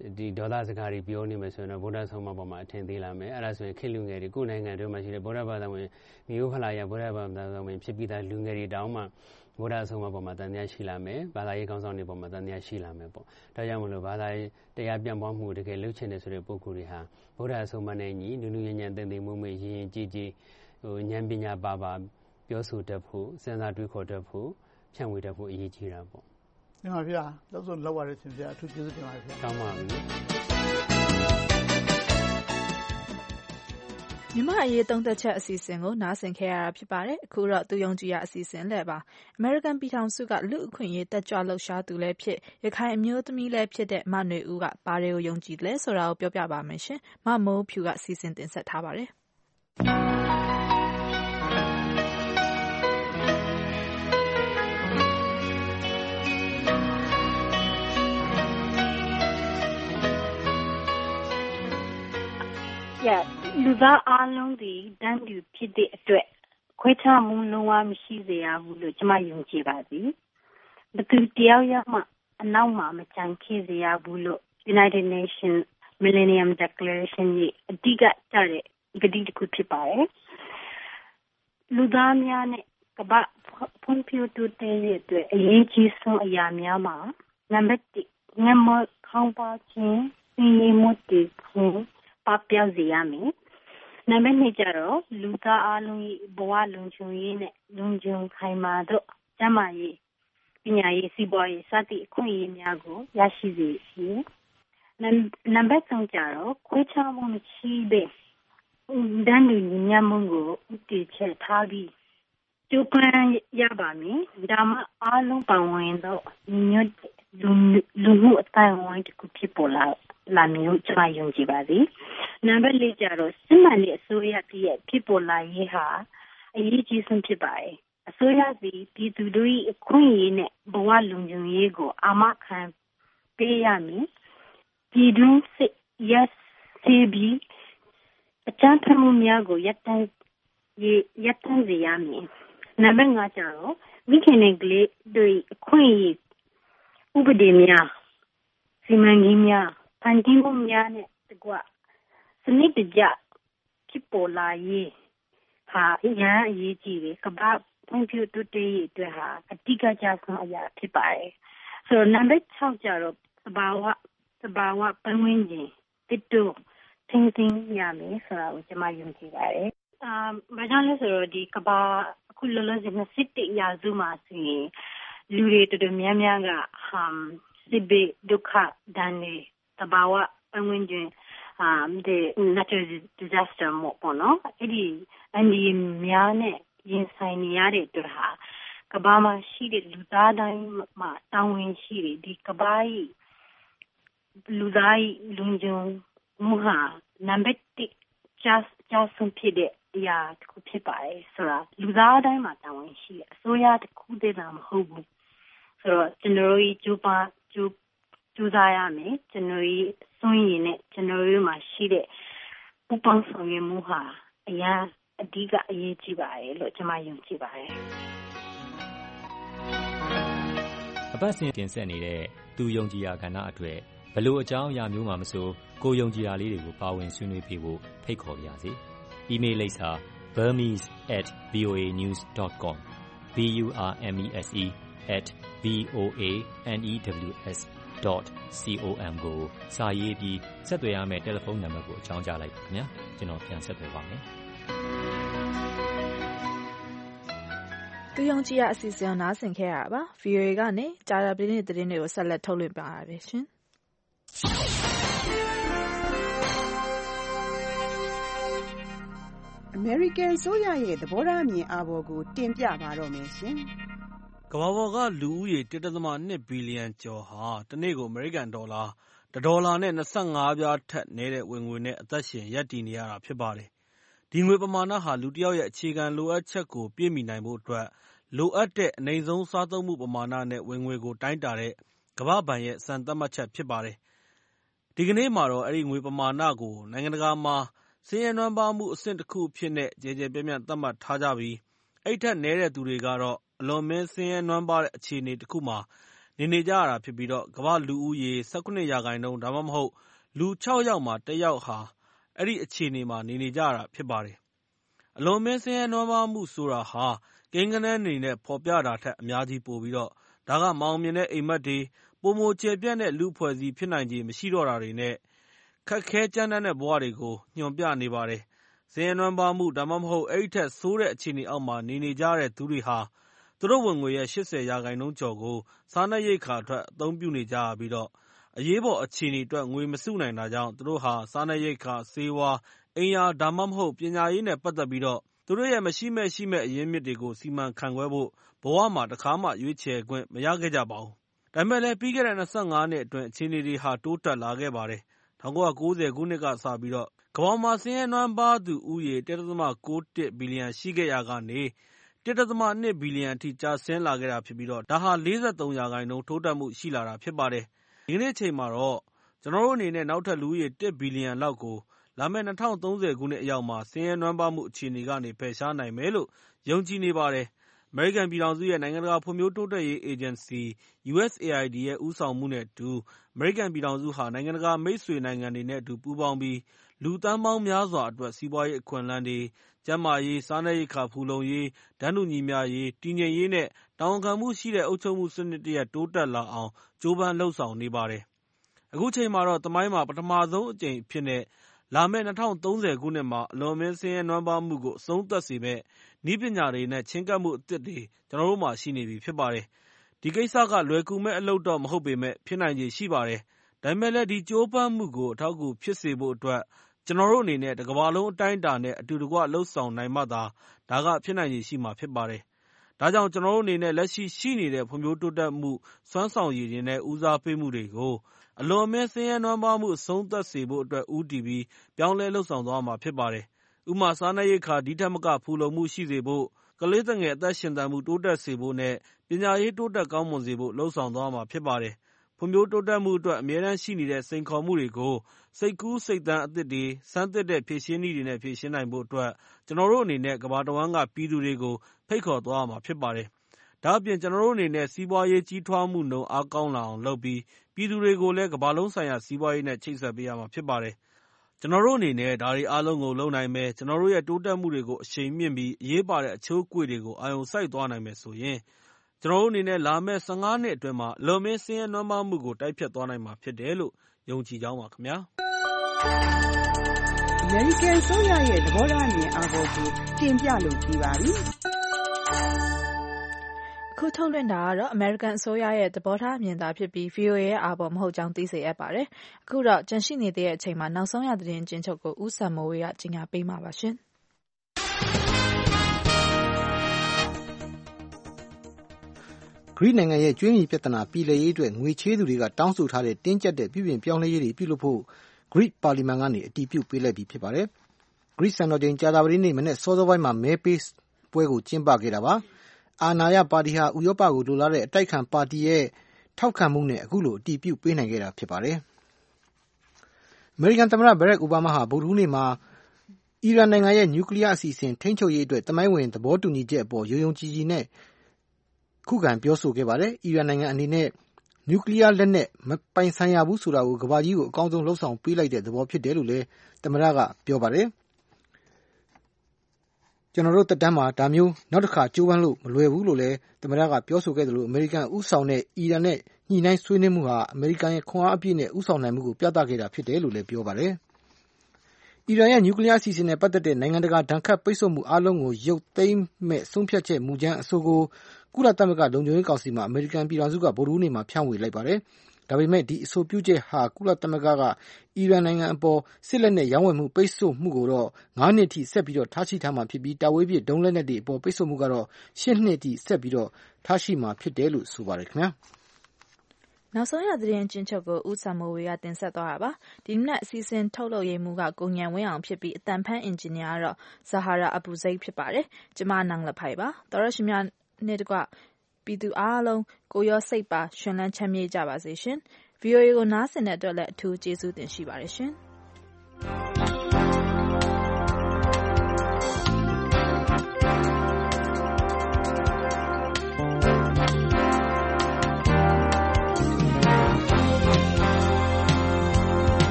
ဒီဒေါသစကားတွေပြောနေမယ်ဆိုရင်တော့ဗုဒ္ဓဆုံးမပေါ်မှာအထင်သေးလာမယ်အဲ့ဒါဆိုရင်ခေတ်လူငယ်တွေကိုယ်နိုင်ငံတွေမှာရှိတဲ့ဗုဒ္ဓဘာသာဝင်မျိုးဖလာရဗုဒ္ဓဘာသာဝင်ဖြစ်ပြီးသားလူငယ်တွေတောင်းမှဗုဒ္ဓဆုံးမပေါ်မှာတန်တရားရှိလာမယ်ဘာသာရေးကောင်းဆောင်တွေပေါ်မှာတန်တရားရှိလာမယ်ပေါ့ဒါကြောင့်မလို့ဘာသာရေးတရားပြန့်ပွားမှုတကယ်လှုပ်ချင်တဲ့ဆိုတဲ့ပုဂ္ဂိုလ်တွေဟာဗုဒ္ဓဆုံးမနဲ့ညီနုနုညံ့ညံ့တင်တင်မွေ့မွေ့ရင်းရင်းကြည်ကြည်ဉာဏ်ပညာပါပြောဆိုတတ်ဖို့စဉ်းစားတွေးခေါ်တတ်ဖို့ဖြန့်ဝေတတ်ဖို့အရေးကြီးတာပေါ့တင်ပါဗျာလောက်ဆုံးလောက်ရတဲ့ရှင်ဗျာအထူးကျေးဇူးတင်ပါတယ်ဗျာကောင်းပါပြီမြန်မာအရေးသုံးသက်ချက်အစီအစဉ်ကိုနားဆင်ခဲ့ရတာဖြစ်ပါတယ်အခုတော့သူယုံကြည်ရအစီအစဉ်လည်းပါ American ပြည်ထောင်စုကလူအခွင့်အရေးတက်ကြွလှုပ်ရှားသူလည်းဖြစ်ရခိုင်အမျိုးသမီးလည်းဖြစ်တဲ့မနွေဦးကဘာတွေကိုယုံကြည်လဲဆိုတာကိုပြောပြပါမယ်ရှင်မမိုးဖြူကစီစဉ်တင်ဆက်ထားပါတယ်လူသားအားလုံးဒီတန်းတူဖြစ်တဲ့အတွက်ခွဲခြားမှုလုံးဝမရှိစေရဘူးလို့ကျွန်မယုံကြည်ပါသည်ဘယ်သူတယောက်မှအနောက်မှာမကြံခဲ့စေရဘူးလို့ United Nations Millennium Declaration ရဲ့အဓိကကျတဲ့ဂတိတစ်ခုဖြစ်ပါတယ်လူသားများနဲ့ကမ္ဘာဖွံ့ဖြိုးတိုးတက်ရေးအတွက်အရေးကြီးဆုံးအရာများမှာနံပါတ်1ငမခေါင်းပါခြင်းစီရင်မှုတည်ခြင်းပပျောက်စေရမယ်နံပါတ်2ကျတော့လူသားအလုံးရဲ့ဘဝလုံခြုံရေးနဲ့လုံခြုံခိုင်မာသောကျန်းမာရေးပညာရေးစီးပွားရေးစသည့်အခွင့်အရေးများကိုရရှိစေခြင်းနံပါတ်3ကျတော့ခွဲခြားမှုမရှိတဲ့တန်းတူညီမျှမှုကိုဥတည်ချက်ထားပြီးကျိုးပန်းရပါမယ်ဒါမှအားလုံးပါဝင်သောညီညွတ်လူမှုအတိုင်းအဝိုင်းတစ်ခုဖြစ်ပေါ်လာမျိုးကျွန်မယုံကြည်ပါသည်နံပါတ်4ကျတော့စစ်မှန်တဲ့အစိုးရဖြစ်ပေါ်လာရေးဟာအရေးကြီးဆုံးဖြစ်ပါတယ်အစိုးရသည်ပြည်သူတို့၏အခွင့်အရေးနဲ့ဘဝလုံခြုံရေးကိုအာမခံပေးရမည်ပြည်တွင်းစစ်ရပ်စေပြီးအကြမ်းဖက်မှုများကိုရပ်တန့်စေရမည်နံပါတ်5ကျတော့မိခင်နဲ့ကလေးတို့အခွင့်အရေးဥပဒေများစီမံကိန်းများဖန်တီးမှုများနဲ့တကွစနစ်တကျဖြစ်ပေါ်လာရေးဟာအရေးကြီးတယ်ကမ္ဘာဖွံ့ဖြိုးတိုးတက်ရေးအတွက်ဟာအဓိကကျဆုံးအရာဖြစ်ပါတယ်ဆိုတော့နံပါတ်6ကျတော့သဘာဝပတ်ဝန်းကျင်တစ်တူသင်သိရမယ်ဆိုတာကိုကျွန်မယုံကြည်ပါတယ်ဘာကြောင့်လဲဆိုတော့ဒီကမ္ဘာအခုလောလောဆယ်21ရာစုမှာဆိုရင်လူတွေတော်တော်များများကစစ်ဘေးဒုက္ခဒဏ်တွေသဘာဝပတ်ဝန်းကျင်the natural disaster မို့ပေါ့နော်အဲ့ဒီအန္တရာယ်များနဲ့ရင်ဆိုင်နေရတဲ့အတွက်ဟာကမ္ဘာမှာရှိတဲ့လူသားတိုင်းမှာတာဝန်ရှိတယ်ဒီကမ္ဘာကြီးလူသားကြီးလုံခြုံမှုဟာနံပါတ်1ကျဆုံးဖြစ်တဲ့အရာတစ်ခုဖြစ်ပါတယ်ဆိုတာလူသားတိုင်းမှာတာဝန်ရှိတယ်အစိုးရတစ်ခုတည်းသာမဟုတ်ဘူးဆိုတော့ကျွန်တော်တို့ကြိုးစားရမယ်ကျွန်တော်စွန့်ရည်နဲ့ကျွန်တော်တို့မှာရှိတဲ့ပူပေါင်းဆောင်ရွက်မှုဟာအဓိကအရေးကြီးပါတယ်လို့ကျွန်မယုံကြည်ပါတယ်အပတ်စဉ်တင်ဆက်နေတဲ့သူယုံကြည်ရာကဏ္ဍအတွက်ဘလို့အကြောင်းအရာမျိုးမှမဆိုကိုယုံကြည်ရာလေးတွေကိုပါဝင်ဆွေးနွေးပေးဖို့ဖိတ်ခေါ်ပါရစေ။ email လိပ်စာ burmese@voanews.com burmese@voanews.com ကိုစာရေးပြီးဆက်သွယ်ရမယ့်တယ်လီဖုန်းနံပါတ်ကိုအကြောင်းကြားလိုက်ပါခင်ဗျာကျွန်တော်ပြန်ဆက်သွယ်ပါမယ်သူယုံကြည်ရအစီအစဉ်နားဆင်ခဲ့ရတာပါ VOA ကနေကြာတာပြည်နေတဲ့သတင်းတွေကိုဆက်လက်ထုတ်လွှင့်ပါရပါရှင်အမေရိကန်ဆိုရရဲ့သဘောထားအမြင်အာဘော်ကိုတင်ပြပါတော့မယ်ရှင်ကမ္ဘာပေါ်ကလူဦးရေ 1.2 ဘီလီယံကျော်ဟာတနေ့ကိုအမေရိကန်ဒေါ်လာ$1နဲ့25ပြားထက်နည်းတဲ့ဝင်ငွေနဲ့အသက်ရှင်ရပ်တည်နေရတာဖြစ်ပါတယ်။ဒီငွေပမာဏဟာလူတစ်ယောက်ရဲ့အခြေခံလိုအပ်ချက်ကိုပြည့်မီနိုင်ဖို့အတွက်လိုအပ်တဲ့အနိမ့်ဆုံးစားသုံးမှုပမာဏနဲ့ဝင်ငွေကိုတိုင်းတာတဲ့ကမ္ဘာ့ဘဏ်ရဲ့စံသတ်မှတ်ချက်ဖြစ်ပါတယ်။ဒီကနေ့မှာတော့အဲဒီငွေပမာဏကိုနိုင်ငံတကာမှာဆင်းရဲနွမ်းပါးမှုအဆင့်တစ်ခုအဖြစ်နဲ့ကျယ်ကျယ်ပြန့်ပြန့်သတ်မှတ်ထားကြပြီးအဲဒီထက်နည်းတဲ့သူတွေကတော့အလွန်မင်းဆင်းရဲနွမ်းပါးတဲ့အခြေအနေတစ်ခုမှာနနေနေကြရတာဖြစ်ပြီးကမ္ဘာ့လူဦးရေ 18% ဒါမှမဟုတ်လူ 6 ယောက်မှာ 1 ယောက်ဟာအဲ့ဒီအခြေအနေမှာနေနေကြရတာဖြစ်ပါတယ်။အလွန်အမင်းဆင်းရဲနွမ်းပါးမှုဆိုတာဟာကိန်းဂဏန်းတွေနဲ့ဖော်ပြတာထက်အများကြီးပိုပြီးဒါကမအောင်မြင်တဲ့အိမ်မက်တွေပိုမိုကျယ်ပြန့်တဲ့လူအဖွဲ့အစည်းဖြစ်နိုင်ခြေမရှိတော့တာတွေနဲ့ခက်ခဲကြမ်းတမ်းတဲ့ဘဝတွေကိုညွှန်ပြနေပါတယ်။ဆင်းရဲနွမ်းပါးမှုဒါမှမဟုတ်အဲ့ဒီထက်ဆိုးတဲ့အခြေအနေအောက်မှာနေနေကြတဲ့သူတွေဟာသူတို့ဝင်ငွေရဲ့ 80% ကျော်ကိုစားနပ်ရိက္ခာအတွက်အသုံးပြုနေကြရပြီးအရေးပေါ်အခြေအနေအတွက်ငွေမစုနိုင်တာကြောင့်သူတို့ဟာစားနပ်ရိက္ခာဆေးဝါးအိမ်ယာဒါမှမဟုတ်ပညာရေးနဲ့ပတ်သက်ပြီးသူတို့ရဲ့မရှိမဲ့ရှိမဲ့အရင်းမြစ်တွေကိုစီမံခန့်ခွဲဖို့ဘဝမှာတခါမှရွေးချယ်ခွင့်မရခဲ့ကြပါဘူး။ဒါပေမဲ့လည်းပြီးခဲ့တဲ့25နှစ်အတွင်းအခြေအနေတွေဟာတိုးတက်လာခဲ့ပါတယ်။1990 ခုနှစ်ကစပြီးကမ္ဘာမှာဆင်းရဲနွမ်းပါးသူဦးရေ 1.91 ဘီလီယံရှိခဲ့ရာကနေ 1.2 ဘီလီယံအထိကျဆင်းလာခဲ့တာဖြစ်ပြီးဒါဟာ 43% တိုးတက်မှုရှိလာတာဖြစ်ပါတယ်။ဒီကနေ့အချိန်မှာကျွန်တော်တို့အနေနဲ့နောက်ထပ်လူဦးရေ 1 ဘီလီယံလောက်ကိုလာမယ့်2030 ခုနှစ်အရောက်မှာဆင်းရဲနွမ်းပါးမှုအခြေအနေကနေဖယ်ရှားနိုင်မယ်လို့ယုံကြည်နေပါတယ်။အမေရိကန်ပြည်ထောင်စုရဲ့နိုင်ငံတကာဖွံ့ဖြိုးတိုးတက်ရေးအေဂျင်စီ USAID ရဲ့ဦးဆောင်မှုနဲ့အတူအမေရိကန်ပြည်ထောင်စုဟာနိုင်ငံတကာမိတ်ဆွေနိုင်ငံတွေနဲ့အတူပူးပေါင်းပြီးလူသန်းပေါင်းများစွာအတွက်စီးပွားရေးအခွင့်အလမ်းတွေ၊ကျန်းမာရေး၊စားနပ်ရိက္ခာဖူလုံရေး၊တန်းတူညီမျှရေး၊တည်ငြိမ်ရေးနဲ့တာဝန်ခံမှုရှိတဲ့အုပ်ချုပ်မှုစနစ်တရပ်တိုးတက်လာအောင်ကြိုးပမ်းလုပ်ဆောင်နေပါတယ်။အခုချိန်မှာသမိုင်းမှာပထမဆုံးအကြိမ်အဖြစ်နဲ့လာမယ့်2030 ခုနှစ်မှာအလွန်အမင်းဆင်းရဲနွမ်းပါးမှုကိုအဆုံးသတ်စေမယ့်နည်းပညာတွေနဲ့ချဉ်းကပ်မှုအသစ်တွေကျွန်တော်တို့မှာရှိနေပြီဖြစ်ပါတယ်။ဒီကိစ္စကလွယ်ကူမယ့်အလုပ်တော့မဟုတ်ပေမဲ့ဖြစ်နိုင်ခြေရှိပါတယ်။ဒါပေမဲ့လည်းဒီကြိုးပမ်းမှုကိုအထောက်အကူဖြစ်စေဖို့အတွက်ကျွန်တော်တို့အနေနဲ့တကမ္ဘာလုံးအတိုင်းအတာနဲ့အတူတကွလုပ်ဆောင်နိုင်မှသာဒါကဖြစ်နိုင်ခြေရှိမှာဖြစ်ပါတယ်။ဒါကြောင့်ကျွန်တော်တို့အနေနဲ့လက်ရှိရှိနေတဲ့ဖွံ့ဖြိုးတိုးတက်မှုစွမ်းဆောင်ရည်တွေနဲ့ဦးစားပေးမှုတွေကိုအလွန်အမင်းဆင်းရဲနွမ်းပါးမှုအဆုံးသတ်စေဖို့အတွက်ဦးတည်ပြီးပြောင်းလဲလုပ်ဆောင်သွားမှာဖြစ်ပါတယ်။ဥပမာစားနပ်ရိက္ခာဒီထက်မကဖူလုံမှုရှိစေဖို့ကလေးသူငယ်အသက်ရှင်သန်မှုတိုးတက်စေဖို့နဲ့ပညာရေးတိုးတက်ကောင်းမွန်စေဖို့လုပ်ဆောင်သွားမှာဖြစ်ပါတယ်။ဖွံ့ဖြိုးတိုးတက်မှုအတွက်အမြဲတမ်းရှိနေတဲ့စိန်ခေါ်မှုတွေကိုစိတ်ကူးစိတ်သန်းအသစ်တွေဆန်းသစ်တဲ့ဖြေရှင်းနည်းတွေနဲ့ဖြေရှင်းနိုင်ဖို့အတွက်ကျွန်တော်တို့အနေနဲ့ကမ္ဘာတဝန်းကပြည်သူတွေကိုဖိတ်ခေါ်သွားရမှာဖြစ်ပါတယ်။ဒါ့အပြင်ကျွန်တော်တို့အနေနဲ့စီးပွားရေးကြီးထွားမှုနှုန်းအားကောင်းလာအောင်လုပ်ပြီးပြည်သူတွေကိုလည်းကမ္ဘာလုံးဆိုင်ရာစီးပွားရေးနဲ့ချိတ်ဆက်ပေးရမှာဖြစ်ပါတယ်။ကျွန်တော်တို့အနေနဲ့ဒါတွေအားလုံးကိုလုပ်နိုင်မယ်ကျွန်တော်တို့ရဲ့တိုးတက်မှုတွေကိုအရှိန်မြှင့်ပြီးအရေးပါတဲ့အချိုးအကွေ့တွေကိုအာရုံစိုက်သွားနိုင်မယ်ဆိုရင်ကျွန်တော်တို့အနေနဲ့လာမယ့်15နှစ်အတွင်းမှာအလွန်မင်းဆင်းရဲနွမ်းပါးမှုကိုတိုက်ဖျက်သွားနိုင်မှာဖြစ်တယ်လို့ယုံကြည်ကြောင်းပါခင်ဗျာ။အမေရိကန်အစိုးရရဲ့သဘောထားအမြင်အာဘော်ကိုတင်ပြလို့ပြီးပါပြီ။အခုထုတ်လွှင့်တာကတော့အမေရိကန်အစိုးရရဲ့သဘောထားအမြင်သာဖြစ်ပြီး VOA ရဲ့အာဘော်မဟုတ်ကြောင်းသိစေအပ်ပါတယ်။အခုတော့ကြန့်ရှိနေသေးတဲ့အချိန်မှာနောက်ဆုံးရသတင်းကျဉ်းချုပ်ကိုဦးစံမိုးဝေကကြီးညာပေးမှာပါရှင်။ဂရိနိုင်ငံရဲ့ကျွေးမြီပြဿနာပြည်လည်ရေးအတွက်ငွေချေးသူတွေကတောင်းဆိုထားတဲ့တင်းကျပ်တဲ့ပြုပြင်ပြောင်းလဲရေးတွေပြုလုပ်ဖို့ဂရိပါလီမန်ကနေအတည်ပြုပေးလိုက်ပြီဖြစ်ပါတယ်။ဂရိစံတော်ချိန်ကြာသပတေးနေ့မနေ့စောစောပိုင်းမှာမဲပေးပွဲကိုကျင်းပခဲ့တာပါ။အာဏာရပါတီဟာဥရောပကိုလိုလားတဲ့အတိုက်ခံပါတီရဲ့ထောက်ခံမှုနဲ့အခုလိုအတည်ပြုပေးနိုင်ခဲ့တာဖြစ်ပါတယ်။အမေရိကန်သမ္မတဘရက်အိုဘားမားဟာဗုဒ္ဓဟူးနေ့မှာအီရန်နိုင်ငံရဲ့နျူကလ িয়ার အစီအစဉ်ထိန်းချုပ်ရေးအတွက်သမိုင်းဝင်သဘောတူညီချက်အပေါ်ယုံယုံကြည်ကြည်နဲ့ခုခံပြောဆိုခဲ့ပါတယ်။အီရန်နိုင်ငံအနေနဲ့နျူကလ িয়ার လက်နက်မပိုင်ဆိုင်ရဘူးဆိုတာကိုကမ္ဘာကြီးကိုအကောင်းဆုံးလှုပ်ဆောင်ပေးလိုက်တဲ့သဘောဖြစ်တယ်လို့လည်းသမ္မတကပြောပါတယ်။ကျွန်တော်တို့တက်တန်းမှာဒါမျိုးနောက်တစ်ခါကြိုးပမ်းလို့မလွယ်ဘူးလို့လည်းသမ္မတကပြောဆိုခဲ့တယ်လို့အမေရိကန်ဥဆောင်တဲ့အီရန်နဲ့ညှိနှိုင်းဆွေးနွေးမှုဟာအမေရိကန်ရဲ့ခွန်အားအပြည့်နဲ့ဥဆောင်နိုင်မှုကိုပြသခဲ့တာဖြစ်တယ်လို့လည်းပြောပါတယ်။အီရန်ရဲ့နျူကလ িয়ার အစီအစဉ်နဲ့ပတ်သက်တဲ့နိုင်ငံတကာဒဏ်ခတ်ပိတ်ဆို့မှုအားလုံးကိုရုပ်သိမ်းမဲ့ဆုံးဖြတ်ချက်မူကြမ်းအဆိုကိုကုလသမဂ္ဂလုံခြုံရေးကောင်စီမှာအမေရိကန်ပြည်ထောင်စုကဗုဒ္ဓဟူးနေ့မှာဖြန့်ဝေလိုက်ပါတယ်။ဒါပေမဲ့ဒီအဆိုပြုချက်ဟာကုလသမဂ္ဂကအီရန်နိုင်ငံအပေါ်စစ်လက်နက်ရောင်းဝယ်မှုပိတ်ဆို့မှုကိုတော့9နှစ်ထိဆက်ပြီးထားရှိထားမှာဖြစ်ပြီးတာဝေးပြစ်ဒုံးလက်နက်တွေအပေါ်ပိတ်ဆို့မှုကတော့10နှစ်ထိဆက်ပြီးထားရှိမှာဖြစ်တယ်လို့ဆိုပါတယ်ခင်ဗျာ။နောက်ဆုံးရသတင်းကျဉ်းချုပ်ကိုဦးစံမိုးဝေကတင်ဆက်သွားတာပါ။ဒီနေ့အစီအစဉ်ထုတ်လုပ်ရေးမှူးကကိုဉာဏ်ဝင်းအောင်ဖြစ်ပြီးအတန်ဖန်းအင်ဂျင်နီယာကတော့ဇာဟာရာအပူစိတ်ဖြစ်ပါတယ်။ကျမနန်းလဖိုင်ပါ။တော်ရရှိမြနဲ့တကွပြည်သူအားလုံးကိုရောစိတ်ပါရှင်လန်းချမ်းမြေ့ကြပါစေရှင်။ VOA ကိုနားဆင်တဲ့အတွက်လည်းအထူးကျေးဇူးတင်ရှိပါတယ်ရှင်။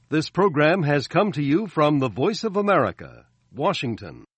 This program has come to you from the Voice of America, Washington.